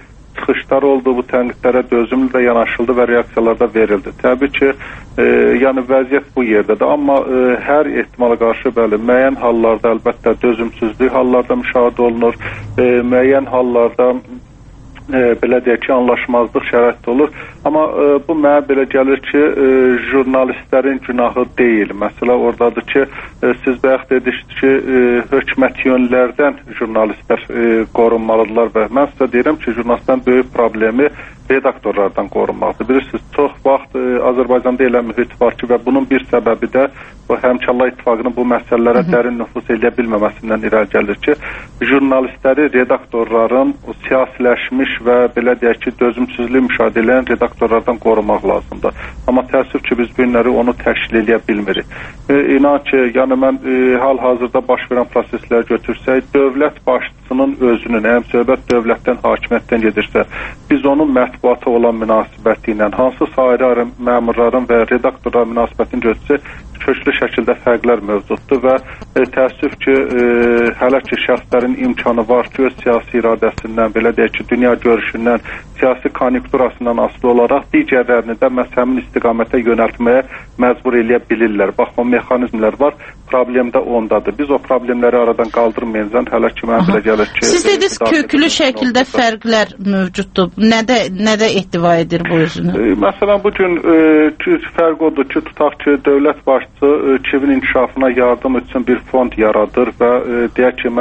çıxışlar oldu, bu tənqidlərə dözümlü də yanaşıldı və reaksiyalar da verildi. Təbii ki, yəni vəziyyət bu yerdədir, amma hər ehtimala qarşı bəli, müəyyən hallarda əlbəttə dözümsüzlük hallarda müşahidə olunur, müəyyən hallarda belə deyək ki, anlaşmazlıq şərait olur. Amma bu mənə belə gəlir ki, jurnalistlərin günahı deyil. Məsələ oradadır ki, siz bayaq dediniz ki, hökumət yönlərdən jurnalistlər qorunmalıdırlar və mən sizə deyirəm ki, jurnalistlərin böyük problemi redaktorlardan qorunmaqdır. Bilirsiniz, çox vaxt Azərbaycanda elə mühit var ki və bunun bir səbəbi də bu Həmkarlar İttifaqının bu məsələlərə dərin nüfuz edə bilməməsindən irəli gəlir ki, jurnalistləri redaktorların siyasiləşmiş və belə deyək ki, dözümsüzlük müşahidə edən redaktorlardan qorumaq lazımdır. Amma təəssüf ki, biz bu günləri onu təşkil edə bilmirik. İnan ki, yəni mən hal-hazırda baş verən prosesləri götürsək, dövlət başçısının özünün, həm söhbət dövlətdən, hakimiyyətdən gedirsə, biz onun mətbuata olan münasibəti ilə hansı ayrı-ayrı məmurların və redaktorların münasibətini götürsək, köklü şəkildə fərqlər mövcuddur və təəssüf ki, hələ ki şəxslərin imkanı var ki, öz siyasi iradəsindən, belə deyək ki, dünya görüşündən, siyasi konjunkturasından asılı olaraq digərlərini də məhz həmin istiqamətə yönəltməyə məcbur eləyə bilirlər. Bax, o mexanizmlər var, problem də ondadır. Biz o problemləri aradan qaldırmayınca hələ ki, mənə belə gəlir ki... Siz dediniz, köklü şəkildə fərqlər mövcuddur. Nədə ehtiva edir bu özünü? Məsələn, bugün fərq odur ki, tutaq ki, dövlət başçısı KİV-in inkişafına yardım üçün bir fond yaradır və deyək ki,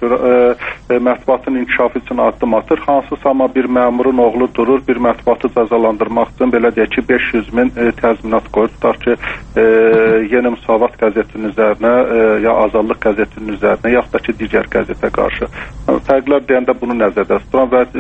mətbuatın inkişafı üçün addım atır. Hansısa amma bir məmurun oğlu durur, bir mətbuatı cəzalandırmaq üçün belə deyək ki, 500 min təzminat qoyur. Tutaq ki, Yeni Müsavat qəzetinin üzərinə, ya Azadlıq qəzetinin üzərinə, yaxud da ki, digər qəzetə qarşı. Fərqlər deyəndə bunu nəzərdə tuturam və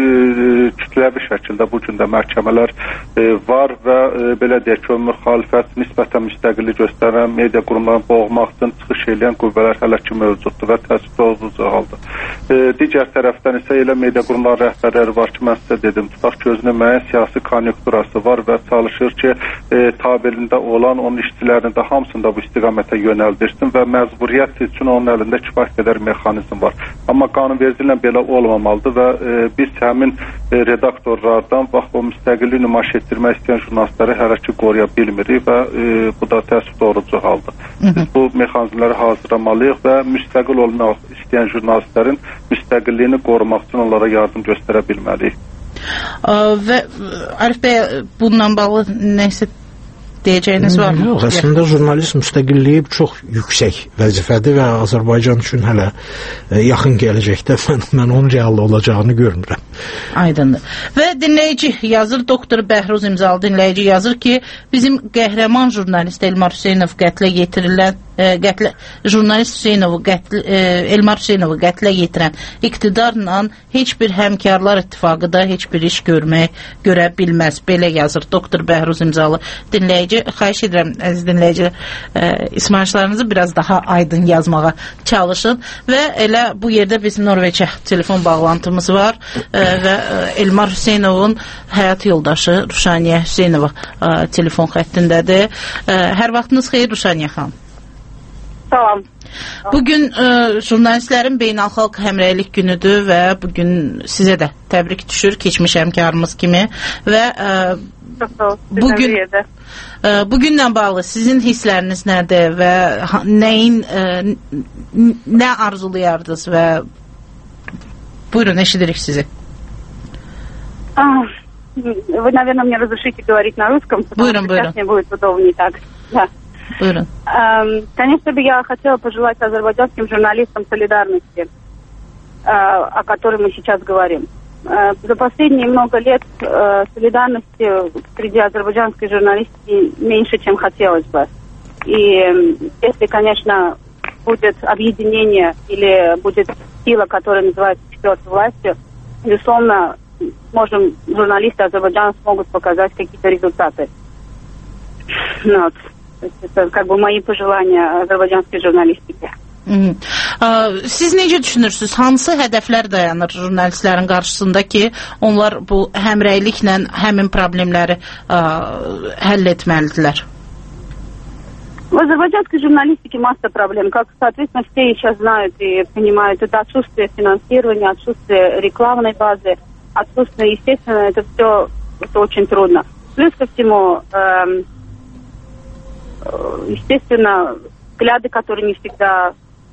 kütləvi şəkildə bu gün də məhkəmələr var və belə deyək ki, müxalifət nisbətən müstəqillik göstərən media qurumlarını boğmaq üçün çıxış edən qüvvələr hələ ki mövcuddur və təəssüf olucu haldır. Digər tərəfdən isə elə media qurumları rəhbərləri var ki, mən sizə dedim, tutaq ki, özünün müəyyən siyasi konjunkturası var və çalışır ki, tabelində olan onun işçilərini də hamısını da bu istiqamətə yönəldirsin və məcburiyyət üçün onun əlində kifayət qədər mexanizm var. Amma qanunvericiliklə belə olmamalıdır və biz həmin redaktorlardan bax, o müstəqillik nümayiş etdirmək istəyən jurnalistləri hələ ki qoruya bilmirik və bu da təəssüf doğrucu haldır. Biz bu mexanizmləri hazırlamalıyıq və müstəqil olmaq istəyən jurnalistlərin müstəqilliyini qorumaq üçün onlara yardım göstərə bilməliyik. Və Arif bəy, bununla bağlı nəsə deyəcəyiniz var mı? Yox, əslində jurnalist müstəqilliyi çox yüksək vəzifədir və Azərbaycan üçün hələ yaxın gələcəkdə mən onun real olacağını görmürəm. Aydındır. Və dinləyici yazır, doktor Bəhruz imzalı dinləyici yazır ki, bizim qəhrəman jurnalist Elmar Hüseynov qətlə yetirilən jurnalist Elmar Hüseynovu qətlə yetirən iqtidarla heç bir həmkarlar ittifaqı da heç bir iş görə bilməz. Belə yazır doktor Bəhruz imzalı dinləyici. Xahiş edirəm, əziz dinləyicilər, ismarışlarınızı biraz daha aydın yazmağa çalışın və elə bu yerdə bizim Norveçə telefon bağlantımız var və Elmar Hüseynovun həyat yoldaşı Ruşaniyə Hüseynova telefon xəttindədir. Hər vaxtınız xeyir Ruşaniyə xanım. Salam. Bugün jurnalistlərin beynəlxalq həmrəylik günüdür və bugün sizə də təbrik düşür keçmiş həmkarımız kimi və bugünlə bağlı sizin hissləriniz nədir və nə arzulayardınız və buyurun, eşidirik sizi. Вы, наверное, мне разрешите говорить на русском, потому что сейчас мне будет удобнее так. Да. Конечно, я хотела пожелать азербайджанским журналистам солидарности, о которой мы сейчас говорим. За последние много лет солидарности среди азербайджанской журналистики меньше, чем хотелось бы. И если, конечно, будет объединение или будет сила, которая называется четвертой властью, безусловно, журналисты Азербайджана смогут показать какие-то результаты. Вот. Это как бы мои пожелания азербайджанской журналистике. Siz necə düşünürsünüz? Hansı hədəflər dayanır jurnalistlərin qarşısında ki, onlar bu həmrəyliklə həmin problemləri həll etməlidirlər? В азербайджанской журналистике масса проблем. Как, соответственно, все сейчас знают и понимают, это отсутствие финансирования, отсутствие рекламной базы, отсутствие, естественно, это все очень трудно. Плюс ко всему, естественно, взгляды, которые не всегда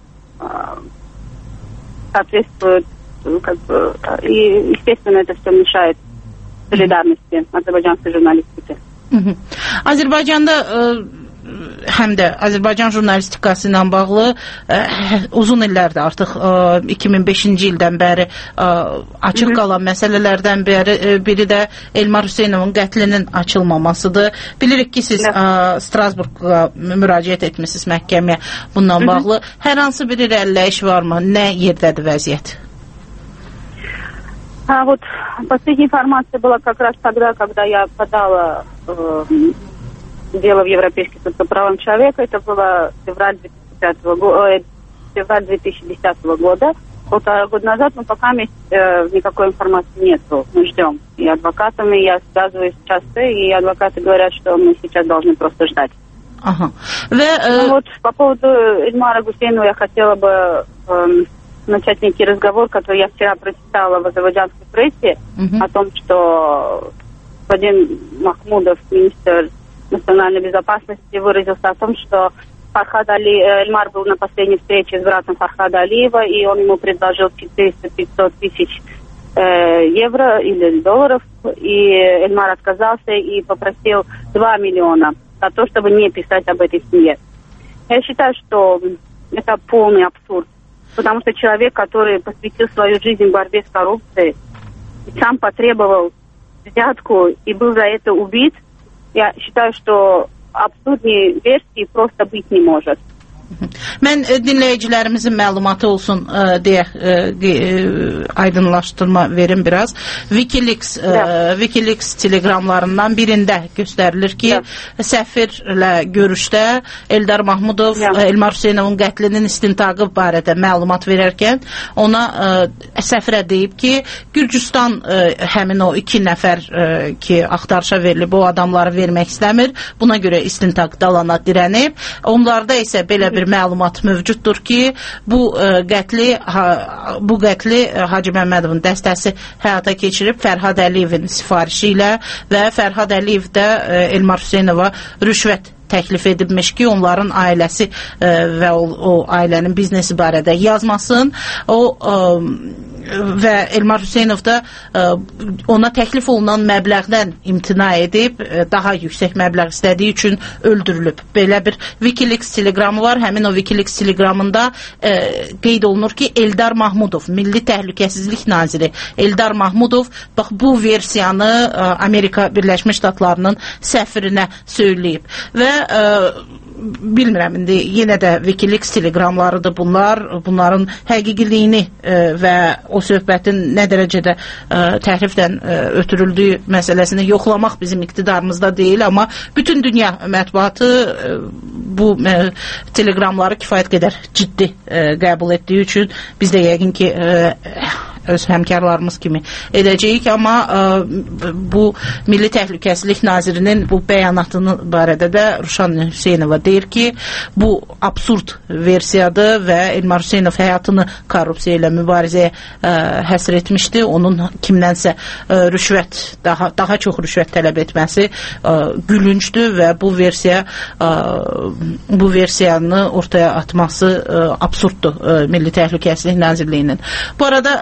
соответствуют, как бы, и, естественно, это все мешает солидарности азербайджанской журналистики. Azərbaycanda həm də Azərbaycan jurnalistikası ilə bağlı uzun illərdir artıq 2005-ci ildən bəri açıq qalan məsələlərdən biri də Elmar Hüseynovun qətlinin açılmamasıdır. Bilirik ki, siz Strasburqa müraciət etmişsiniz məhkəməyə bundan bağlı. Hər hansı bir irəliləyiş varmı? Nə yerdədir vəziyyət? Вот последняя информация была как раз тогда, когда я подала дело в Европейский суд по правам человека. Это было февраль 2010 года. Полтора года назад, но пока никакой информации нету. Мы ждем. И адвокатами я связываюсь часто, и адвокаты говорят, что мы сейчас должны просто ждать. Ага. Вот по поводу Эльмара Гусейнова я хотела бы начать некий разговор, который я вчера прочитала в азербайджанской прессе, о том, что господин Махмудов, министр национальной безопасности, выразился о том, что Эльмар был на последней встрече с братом Фархада Алиева, и он ему предложил 400-500 тысяч евро или долларов, и Эльмар отказался и попросил 2 миллиона за то, чтобы не писать об этой семье. Я считаю, что это полный абсурд, потому что человек, который посвятил свою жизнь борьбе с коррупцией, сам потребовал взятку и был за это убит, я считаю, что абсурдней версии просто быть не может. Mən dinləyicilərimizin məlumatı olsun deyə aydınlaşdırma verim biraz. Wikileaks telegramlarından birində göstərilir ki, səfirlə görüşdə Eldar Mahmudov Elmar Hüseynovun qətlinin istintaqı barədə məlumat verərkən ona səfirə deyib ki, Gürcüstan həmin o 2 nəfər ki, axtarışa verilib, o adamları vermək istəmir. Buna görə istintaq dalana dirənib. Onlarda isə belə bir məlumat mövcuddur ki, bu qətli Hacı Məmmədovun dəstəsi həyata keçirib Fərhad Əliyevin sifarişi ilə və Fərhad Əliyev də Elmar Hüseynova rüşvət təklif edilmiş ki, onların ailəsi və o ailənin biznesi barədə yazmasın. Və Elmar Hüseynov da ona təklif olunan məbləğdən imtina edib, daha yüksək məbləğ istədiyi üçün öldürülüb. Belə bir Wikileaks telegramı var. Həmin o Wikileaks telegramında qeyd olunur ki, Eldar Mahmudov, Milli Təhlükəsizlik Naziri Eldar Mahmudov bax bu versiyanı Amerika Birləşmiş Ştatlarının səfirinə söyləyib. Və bilmirəm, indi yenə də Wikileaks telegramlarıdır bunlar. Bunların həqiqiliyini və o söhbətin nə dərəcədə təhrifdən ötürüldüyü məsələsini yoxlamaq bizim iqtidarımızda deyil, amma bütün dünya mətbuatı bu telegramları kifayət qədər ciddi qəbul etdiyi üçün biz də yəqin ki öz həmkarlarımız kimi edəcəyik, amma bu Milli Təhlükəsizlik Nazirinin bu bəyanatını barədə də Ruşan Hüseynova deyir ki, bu absurd versiyadır və Elmar Hüseynov həyatını korrupsiya ilə mübarizəyə həsr etmişdi. Onun kimdənsə rüşvət, daha çox rüşvət tələb etməsi gülüncdür və bu versiyanı ortaya atması absurddur Milli Təhlükəsizlik Nazirliyinin. Bu arada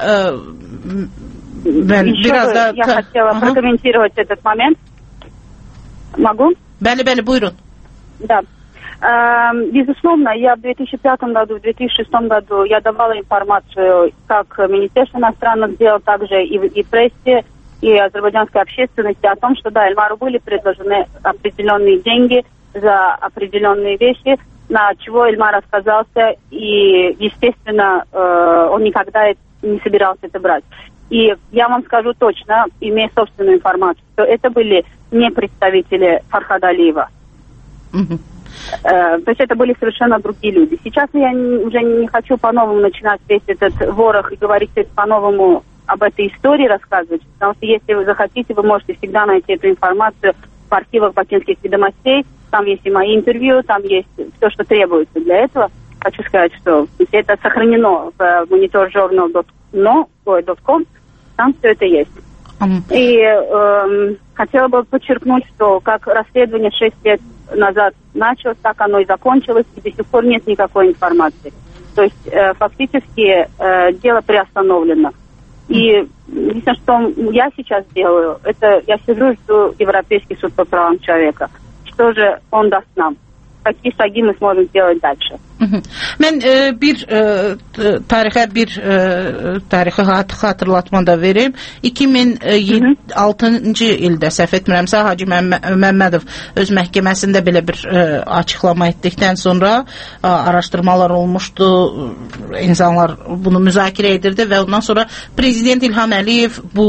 я хотела прокомментировать этот момент. Могу? Bəli, buyurun. Да. Безусловно, я в 2005 году, в 2006 году я давала информацию как Министерству иностранных дел, также и прессе, и азербайджанской общественности о том, что да, Эльмару были предложены определенные деньги за определенные вещи, на чего Эльмар отказался, и, естественно, он никогда не собирался это брать. И я вам скажу точно, имея собственную информацию, что это были не представители Фархада Алиева. То есть это были совершенно другие люди. Сейчас я уже не хочу по-новому начинать весь этот ворох и говорить по-новому об этой истории рассказывать, потому что если вы захотите, вы можете всегда найти эту информацию в архивах Бакинских ведомостей, там есть и мои интервью, там есть все, что требуется для этого. Хочу сказать, что это сохранено в monitorjournal.com, там все это есть. И хотела бы подчеркнуть, что как расследование 6 лет назад началось, так оно и закончилось, и до сих пор нет никакой информации. То есть фактически дело приостановлено. И единственное, что я сейчас делаю, это я сижу и жду Европейский суд по правам человека. Что же он даст нам? Какие шаги мы сможем сделать дальше? Mən tarixə xatırlatma da verim. 2006-cı ildə səhv etmirəmsə Hacı Məmmədov öz məhkəməsində belə bir açıqlama etdikdən sonra araşdırmalar olmuşdu. İnsanlar bunu müzakirə edirdi və ondan sonra Prezident İlham Əliyev bu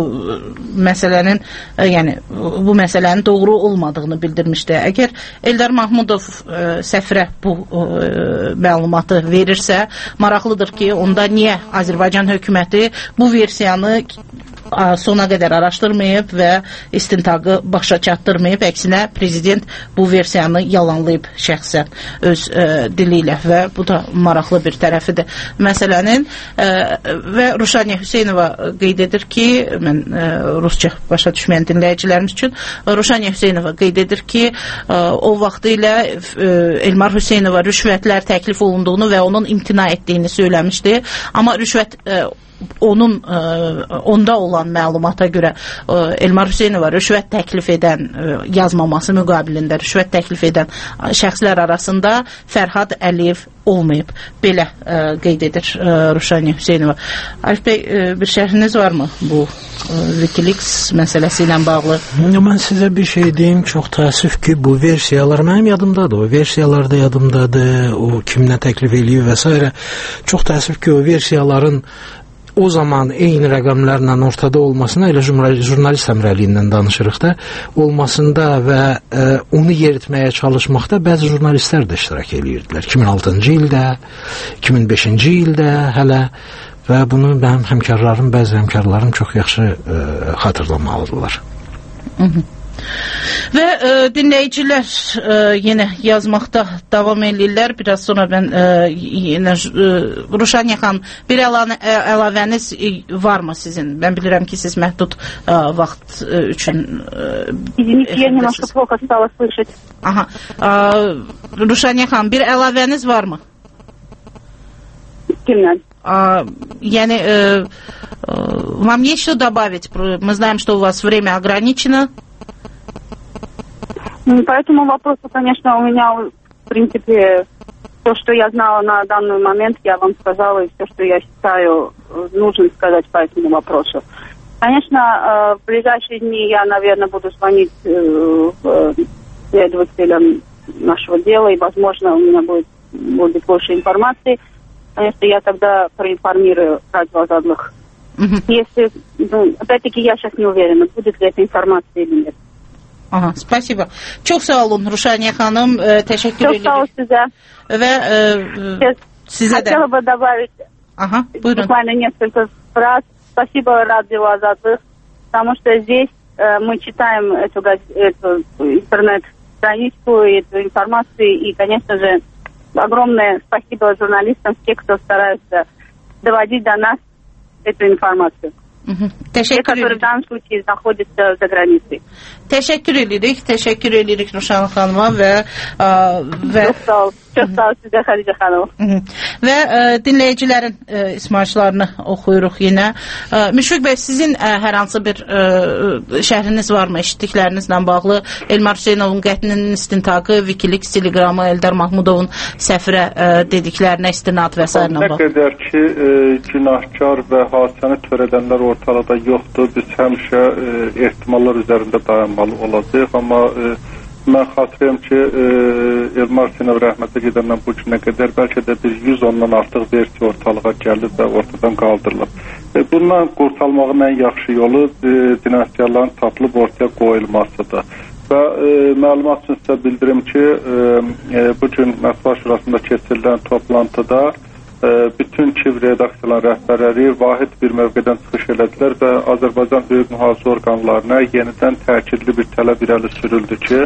məsələnin doğru olmadığını bildirmişdi. Əgər Eldar Mahmudov səfirə bu məlumatı verirsə, maraqlıdır ki, onda niyə Azərbaycan hökuməti bu versiyanı sona qədər araşdırmayıb və istintaqı başa çatdırmayıb, əksinə prezident bu versiyanı yalanlayıb şəxsən öz dili ilə və bu da maraqlı bir tərəfidir məsələnin. Və Ruşaniya Hüseynova qeyd edir ki, mən rusca başa düşməyən dinləyicilərimiz üçün, Ruşaniya Hüseynova qeyd edir ki, o vaxtı ilə Elmar Hüseynova rüşvətlər təklif olunduğunu və onun imtina etdiyini söyləmişdi. Amma rüşvət onda olan məlumata görə Elmar Hüseynova rüşvət təklif edən yazmaması müqabilində rüşvət təklif edən şəxslər arasında Fərhad Əliyev olmayıb. Belə qeyd edir Ruşaniya Hüseynova. Arif bəy, bir şərhiniz varmı bu Wikileaks məsələsi ilə bağlı? Mən sizə bir şey deyim, çox təəssüf ki, bu versiyalar mənim yadımdadır. O versiyalar da yadımdadır, o kiminə təklif eləyir və s. Çox təəssüf ki, o versiyaların o zaman eyni rəqəmlərlə ortada olmasına, elə jurnalist əmrəliyindən danışırıq da, olmasında və onu yeritməyə çalışmaqda bəzi jurnalistlər də iştirak edirdilər. 2006-cı ildə, 2005-ci ildə hələ və bunu mənim həmkarlarım, bəzi həmkarlarım çox yaxşı xatırlamalıdırlar. Və dinləyicilər yenə yazmaqda davam edirlər. Biraz sonra mən yenə Ruşaniya xanım, bir əlavəniz varmı sizin? Mən bilirəm ki, siz məhdud vaxt üçün я немножко плохо стала слышать. Ruşaniya xanım, bir əlavəniz varmı? Kimdən? Yəni вам есть что добавить? Мы знаем, что у вас время ограничено. По этому вопросу, конечно, у меня, в принципе, то, что я знала на данный момент, я вам сказала, и все, что я считаю, нужно сказать по этому вопросу. Конечно, в ближайшие дни я, наверное, буду звонить следователям нашего дела, и, возможно, у меня будет больше информации. Конечно, я тогда проинформирую Радио Азатлык. Если, опять-таки, я сейчас не уверена, будет ли эта информация или нет. Спасибо. Çok sağ olun Ruşaniya xanım. Teşekkür ederim. Çok sağ olun size. Ve size de. Хотела бы добавить буквально несколько фраз. Спасибо Радио Азатлык, потому что здесь мы читаем эту интернет-страничку, эту информацию, и, конечно же, огромное спасибо журналистам, те, кто стараются доводить до нас эту информацию. Те, которые в данном случае находятся за границей. Teşekkür edirik Ruşan xanıma və Çox sağ ol sizə Xədicə xanım. Və dinləyicilərin ismarışlarını oxuyuruq yenə. Müşfiq bəy, sizin hər hansı bir şərhiniz varmı eşitdiklərinizlə bağlı? Elmar Hüseynovun qətlinin istintaqı, Wikileaks teleqramı, Eldar Mahmudovun səfirə dediklərinə istinad və s. Nə qədər ki, günahkar və hadisəni törədənlər ortalıqda yoxdur, biz həmişə ehtimallar üzərində dayanmalı olacaq, amma mən xatırlayım ki, Elmar Hüseynov rəhmətə gedəndən bu günə qədər bəlkə də bir 110-dan artıq versiya ortalığa gəlib və ortadan qaldırılıb. Bundan qurtarmağın ən yaxşı yolu dinasiyaların tapılıb ortaya qoyulmasıdır. Və məlumat üçün sizə bildirim ki, bugün Mətbuat Şurasında keçirilən toplantıda bütün KİV redaksiyaların rəhbərləri vahid bir mövqedən çıxış elədilər və Azərbaycan hüquq mühafizə orqanlarına yenidən təkidli bir tələb irəli sürüldü ki,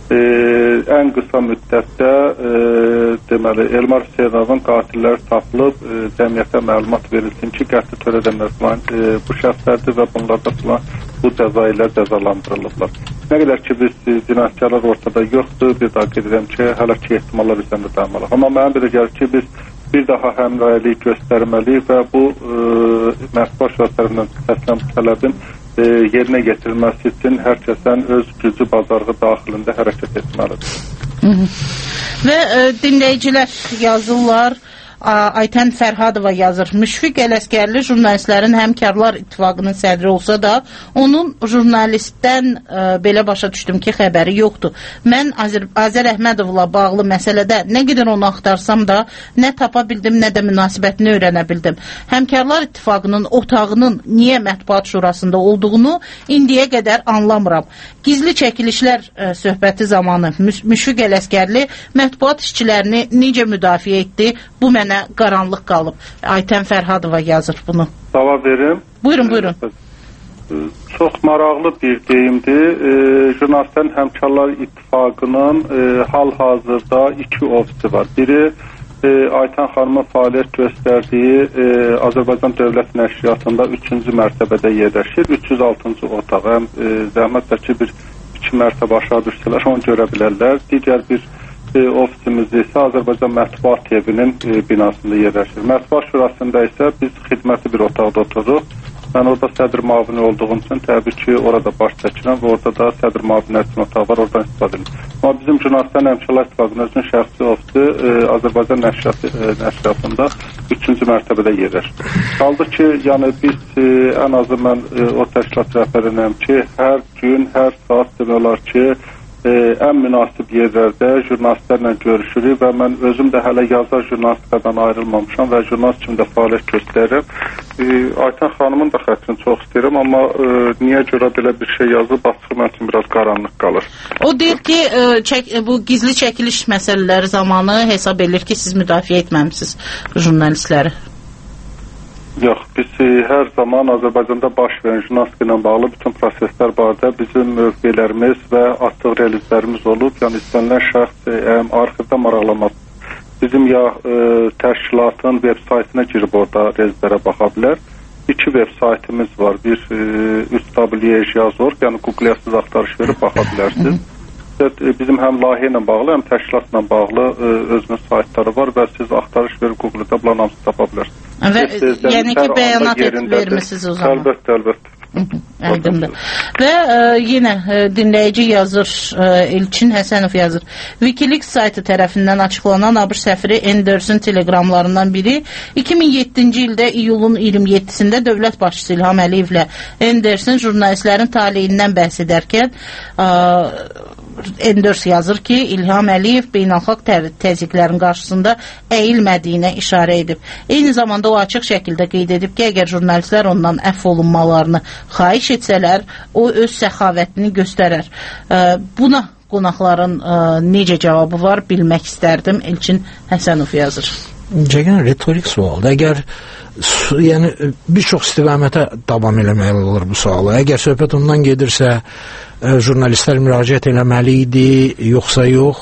ən qısa müddətdə deməli Elmar Hüseynovun qatilləri tapılıb cəmiyyətə məlumat verilsin ki, qətli törədənlər falan bu şəxslərdir və bunlarda falan bu cəza ilə cəzalandırılıblar. Nə qədər ki biz cinayətkarlar ortada yoxdur, bir daha qeyd edirəm ki, hələ ki ehtimallar üzərində dayanmalıyıq. Amma mənə belə gəlir ki, biz bir daha həmrəylik göstərməliyik və bu mətbuat şəxslərindən səslənən tələbin yerinə getirilməsi üçün hər kəsən öz gücü bazarlığı daxilində hərəkət etməlidir. Və dinləyicilər yazırlar, Aytən Fərhadova yazır. Müşfiq Ələsgərli jurnalistlərin Həmkarlar İttifaqının sədri olsa da, onun jurnalistdən belə başa düşdüm ki, xəbəri yoxdur. Mən Azər Əhmədovla bağlı məsələdə nə qədər onu axtarsam da, nə tapa bildim, nə də münasibətini öyrənə bildim. Həmkarlar İttifaqının otağının niyə mətbuat şurasında olduğunu indiyə qədər anlamıram. Gizli çəkilişlər söhbəti zamanı Müşfiq Ələsgərli mətbuat işçilərini necə müdafiə etdi, bu mənə qaranlıq qalıb. Aytən Fərhadova yazır bunu. Cavab verim. Buyurun. Çox maraqlı bir deyimdir. Jurnalistlərin Həmkarlar İttifaqının hal-hazırda iki ofisi var. Biri Aytən xanımın fəaliyyət göstərdiyi Azərbaycan Dövlət Nəşriyyatında 3-cü mərtəbədə yerləşir. 306-cı otaq. Həm zəhmətlə ki, bir 2 mərtəbə aşağı düşsələr, onu görə bilərlər. Digər bir ofisimiz isə Azərbaycan Mətbuat evinin binasında yerləşir. Mətbuat şurasında isə biz xidməti bir otaqda oturuq. Mən orada sədr müavini olduğum üçün təbii ki, orada baş çəkirəm və orada da sədr müavinlər üçün otaq var, oradan istifadə edilir. Amma bizim jurnalistlərin Həmkarlar İttifaqının özünün şəxsi ofisi Azərbaycan Nəşriyyatında 3-cü mərtəbədə yerləşir. Qaldı ki, yəni biz ən azı mən o təşkilat rəhbərinəm ki, hər gün, hər saat demək olar ki, ən münasib yerlərdə jurnalistlərlə görüşürük və mən özüm də hələ yazar jurnalistikadan ayrılmamışam və jurnalist kimi də fəaliyyət göstərirəm. Aytən xanımın da xətrini çox istəyirəm, amma niyə görə belə bir şey yazıb, açıq mən üçün biraz qaranlıq qalır. O deyir ki, bu gizli çəkiliş məsələləri zamanı hesab edir ki, siz müdafiə etməmisiniz jurnalistləri. Yox, biz hər zaman Azərbaycanda baş verən jurnalistika ilə bağlı bütün proseslər barədə bizim mövqelərimiz və açıq relizlərimiz olub. Yəni istənilən şəxs arxivdə maraqlanmaz. Bizim ya təşkilatın veb saytına girib orada relizlərə baxa bilər. 2 veb saytımız var. Bir üstabiliyej.org, yəni Google-a siz axtarış verib baxa bilərsiniz. Bizim həm layihə ilə bağlı, həm təşkilatla bağlı özünün saytları var və siz axtarış verib Google-da bunların hamısını tapa bilərsiniz. Yəni ki, bəyanat vermişsiniz o zaman. Əlbəttə. Aydındır. Və yenə dinləyici yazır, Elçin Həsənov yazır. Wikileaks saytı tərəfindən açıqlanan ABŞ səfiri Anderson teleqramlarından biri 2007-ci ildə iyulun 27-sində dövlət başçısı İlham Əliyevlə Anderson jurnalistlərin taleyindən bəhs edərkən Enders yazır ki, İlham Əliyev beynəlxalq təzyiqlərin qarşısında əyilmədiyinə işarə edib. Eyni zamanda o açıq şəkildə qeyd edib ki, əgər jurnalistlər ondan əfv olunmalarını xahiş etsələr, o öz səxavətini göstərər. Buna qonaqların necə cavabı var, bilmək istərdim. Elçin Həsənov yazır. Cəgən retorik sualdır. Əgər yəni bir çox istiqamətə davam eləməli olur bu sualı. Əgər söhbət ondan gedirsə, jurnalistlər müraciət eləməli idi, yoxsa yox,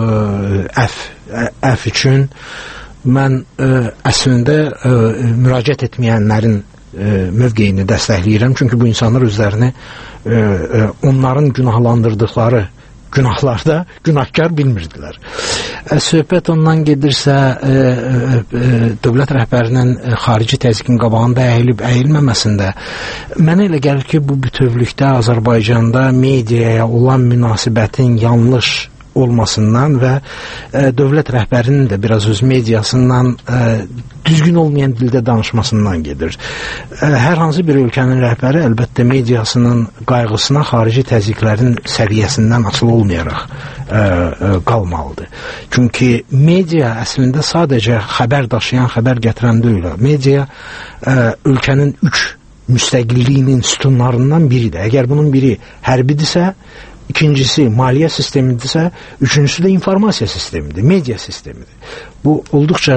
əf üçün mən əslində müraciət etməyənlərin mövqeyini dəstəkləyirəm. Çünki bu insanlar özlərini onların günahlandırdıqları günahlarda günahkar bilmirdilər. Söhbət ondan gedirsə, dövlət rəhbərinin xarici təzyiqin qabağında əyilib əyilməməsində mənə elə gəlir ki, bu bütövlükdə Azərbaycanda mediaya olan münasibətin yanlış olmasından və dövlət rəhbərinin də biraz öz mediasından düzgün olmayan dildə danışmasından gedir. Hər hansı bir ölkənin rəhbəri əlbəttə mediasının qayğısına xarici təzyiqlərin səviyyəsindən asılı olmayaraq qalmalıdır. Çünki media əslində sadəcə xəbər daşıyan, xəbər gətirən deyil. Media ölkənin 3 müstəqilliyinin sütunlarından biridir. Əgər bunun biri hərbidirsə, ikincisi maliyyə sistemidirsə, üçüncüsü də informasiya sistemidir, media sistemidir. Bu olduqca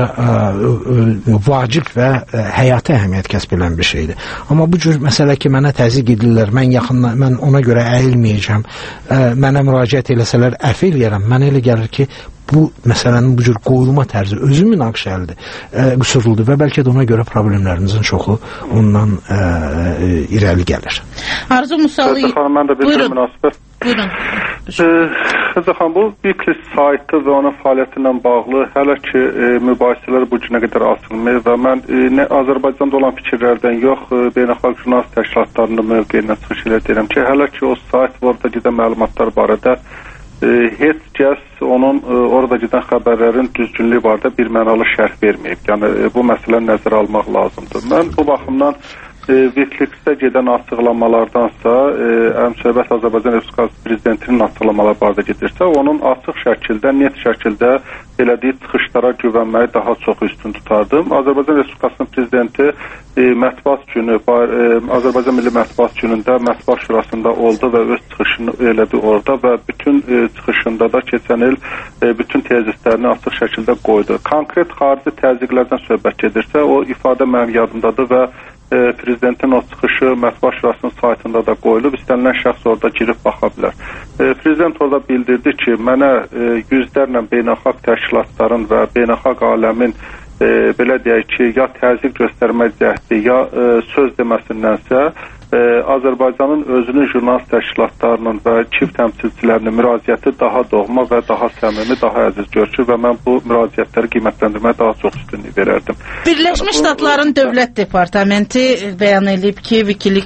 vacib və həyati əhəmiyyət kəsb edən bir şeydir. Amma bu cür məsələ ki, mənə təzyiq edirlər, mən ona görə əyilməyəcəm, mənə müraciət eləsələr əf eləyərəm, mənə elə gəlir ki, bu məsələnin bu cür qoyulma tərzi özü münaqişəlidir, qüsurludur və bəlkə də ona görə problemlərimizin çoxu ondan irəli gəlir. Arzu Musalı, buyurun. Buyurun. Xəzəxan, bu Wikileaks saytı və onun fəaliyyəti ilə bağlı hələ ki mübahisələr bu günə qədər açılmır və mən Azərbaycanda olan fikirlərdən yox, beynəlxalq jurnalist təşkilatlarının mövqeyindən çıxış edirəm ki, hələ ki o sayt və orada gedən məlumatlar barədə heç kəs onun orada gedən xəbərlərin düzgünlüyü barədə bir mənalı şərh verməyib. Yəni bu məsələni nəzərə almaq lazımdır. Mən bu baxımdan Wikileaks'də gedən açıqlamalardansa, söhbət Azərbaycan Respublikası Prezidentinin açıqlamaları barədə gedirsə, onun açıq şəkildə, net şəkildə elədiyi çıxışlara güvənməyi daha çox üstün tutardım. Azərbaycan Respublikasının Prezidenti mətbuat günü, Azərbaycan Milli Mətbuat günündə Mətbuat Şurasında oldu və öz çıxışını elədi orada və bütün çıxışında da keçən il bütün tezislərini açıq şəkildə qoydu. Konkret xarici təzyiqlərdən söhbət gedirsə, o ifadə mənim yadımdadır və Prezidentin o çıxışı Mətbuat Şurasının saytında da qoyulub, istənilən şəxs orada girib baxa bilər. Prezident orada bildirdi ki, mənə yüzlərlə beynəlxalq təşkilatların və beynəlxalq aləmin belə deyək ki, ya təzyiq göstərmək cəhdi, ya söz deməsindənsə Azərbaycanın özünün jurnalist təşkilatlarının və çift təmsilçilərinin müraciəti daha doğma və daha səmimi, daha əziz görüşür və mən bu müraciətləri qiymətləndirməyə daha çox üstünlük verərdim. Birləşmiş Ştatların Dövlət Departamenti bəyan edib ki,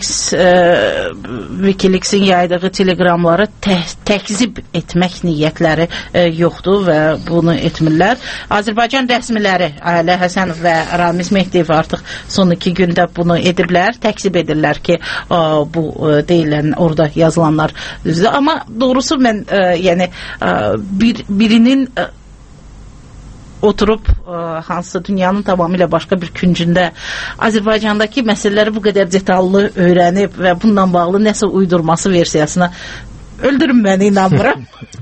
Wikileaks-in yaydığı telegramları təkzib etmək niyyətləri yoxdur və bunu etmirlər. Azərbaycan rəsmiləri Ailə Həsənov və Ramiz Mehdiyev artıq son 2 gündə bunu ediblər, təkzib edirlər ki, bu deyilən orada yazılanlar düzdür. Amma doğrusu mən yəni birinin oturub hansısa dünyanın tamamilə başqa bir küncündə Azərbaycandakı məsələləri bu qədər detallı öyrənib və bununla bağlı nəsə uydurması versiyasına öldürün məni, inanmıram.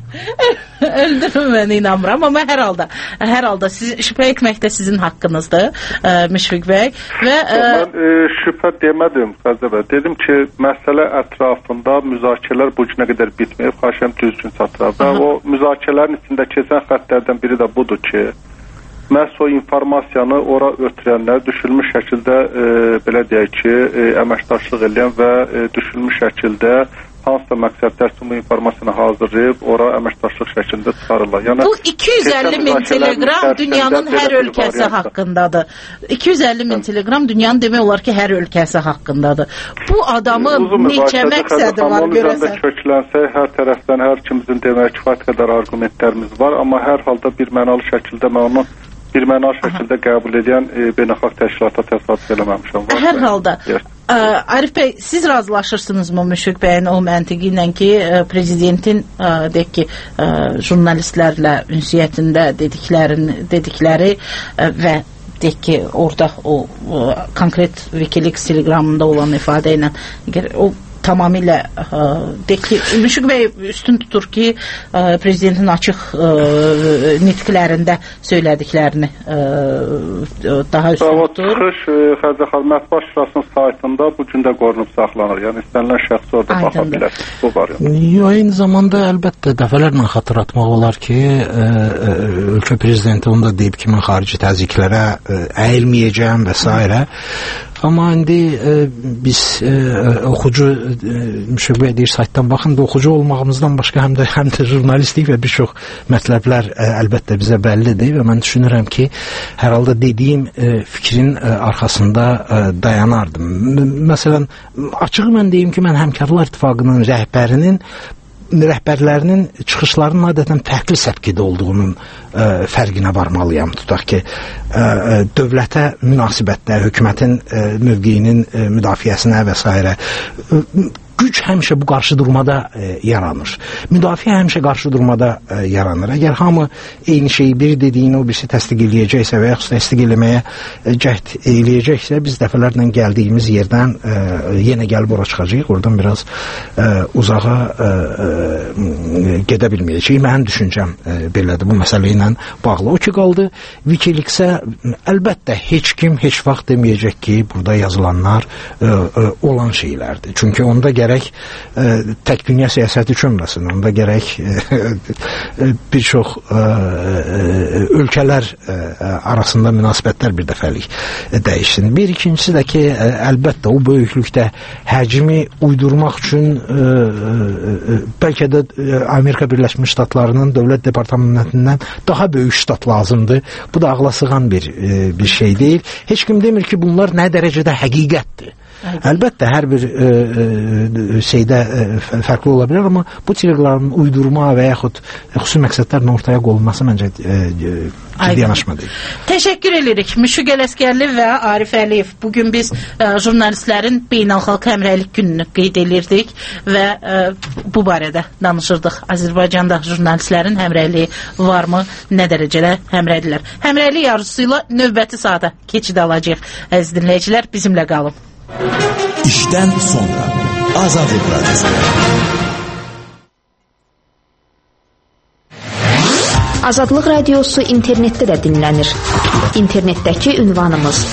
Öldürün məni, inanmıram. Amma hər halda şübhə etməkdə sizin haqqınızdır, Müşfiq bəy. Mən şübhə demədim, Xəzər bəy. Dedim ki, məsələ ətrafında müzakirələr bu günə qədər bitməyib, xahiş düzgün çatdıraq. Və o müzakirələrin içində keçən xəttlərdən biri də budur ki, məhz o informasiyanı ora ötürənlər düşülmüş şəkildə, belə deyək ki, əməkdaşlıq edən və düşülmüş şəkildə hansısa məqsədlər üçün bu informasiyanı hazırlayıb, ora əməkdaşlıq şəklində çıxarırlar. Yəni, bu 250 min telegram dünyanın hər ölkəsi haqqındadır. 250 min telegram dünyanın demək olar ki, hər ölkəsi haqqındadır. Bu adamın neçə məqsədi var görəsən? Köklənsə, hər tərəfdən hər kimizin demək kifayət qədər argumentlərimiz var, amma hər halda bir mənalı şəkildə mən onu bir mənalı şəkildə qəbul edən beynəlxalq təşkilata təsadüf eləməmişəm. Hər halda. Arif bəy, siz razılaşırsınızmı Müşfiq bəyin o məntiqi ilə ki, prezidentin deyək ki, jurnalistlərlə ünsiyyətində dedikləri və deyək ki, orada o konkret Wikileaks telegramında olan ifadə ilə o tamamilə deyək ki, Müşfiq bəy üstün tutur ki, prezidentin açıq nitqlərində söylədiklərini daha üstün tutur. O çıxış Xəzər Mətbuat Şurasının saytında bu gün də qorunub saxlanır. Yəni istənilən şəxs orada baxa bilər. Bu var. Eyni zamanda əlbəttə dəfələrlə xatırlatmaq olar ki, ölkə prezidenti onu da deyib ki, mən xarici təzyiqlərə əyilməyəcəm və s. Amma indi biz oxucu Müşfiq bəy deyir saytdan baxın da oxucu olmağımızdan başqa həm də jurnalistlik və bir çox mətləblər əlbəttə bizə bəllidir və mən düşünürəm ki, hər halda dediyim fikrin arxasında dayanardım. Məsələn, açığı mən deyim ki, mən Həmkarlar İttifaqının rəhbərlərinin çıxışlarının adətən fərqli səpkidə olduğunun fərqinə varmalıyam. Tutaq ki, dövlətə münasibətdə, hökumətin mövqeyinin müdafiəsinə və s. güc həmişə bu qarşıdurmada yaranır. Müdafiə həmişə qarşıdurmada yaranır. Əgər hamı eyni şeyi biri dediyini o birisi təsdiq eləyəcəksə və yaxud təsdiq eləməyə cəhd eləyəcəksə, biz dəfələrlə gəldiyimiz yerdən yenə gəlib ora çıxacağıq. Oradan biraz uzağa gedə bilməyəcəyik. Mənim düşüncəm belədir bu məsələ ilə bağlı. O ki qaldı WikiLeaks-ə əlbəttə heç kim heç vaxt deməyəcək ki, burada yazılanlar olan şeylərdir. Çünki onda gərək tək dünya siyasəti çömbəsin. Onda gərək bir çox ölkələr arasında münasibətlər bir dəfəlik dəyişsin. Bir ikincisi də ki, əlbəttə o böyüklükdə həcmi uydurmaq üçün bəlkə də Amerika Birləşmiş Ştatlarının dövlət departamentindən daha böyük ştat lazımdır. Bu da ağla sığan bir şey deyil. Heç kim demir ki, bunlar nə dərəcədə həqiqətdir. Əlbəttə, hər bir şeydə fərqli ola bilər, amma bu teoriyaların uydurma və yaxud xüsusi məqsədlərin ortaya qoyulması məncə ciddi yanaşma deyil. Təşəkkür edirik. Müşfiq Ələsgərli və Arif Əliyev. Bugün biz jurnalistlərin beynəlxalq həmrəylik gününü qeyd edirdik və bu barədə danışırdıq. Azərbaycanda jurnalistlərin həmrəyliyi varmı, nə dərəcədə həmrəydirlər? Həmrəylik arzusu ilə növbəti saata keçid alacağıq. Əziz dinləyicilər, bizimlə qalın. İşdən sonra Azadlıq Radyosu. Azadlıq Radiosu internetdə də dinlənir. İnternetdəki ünvanımız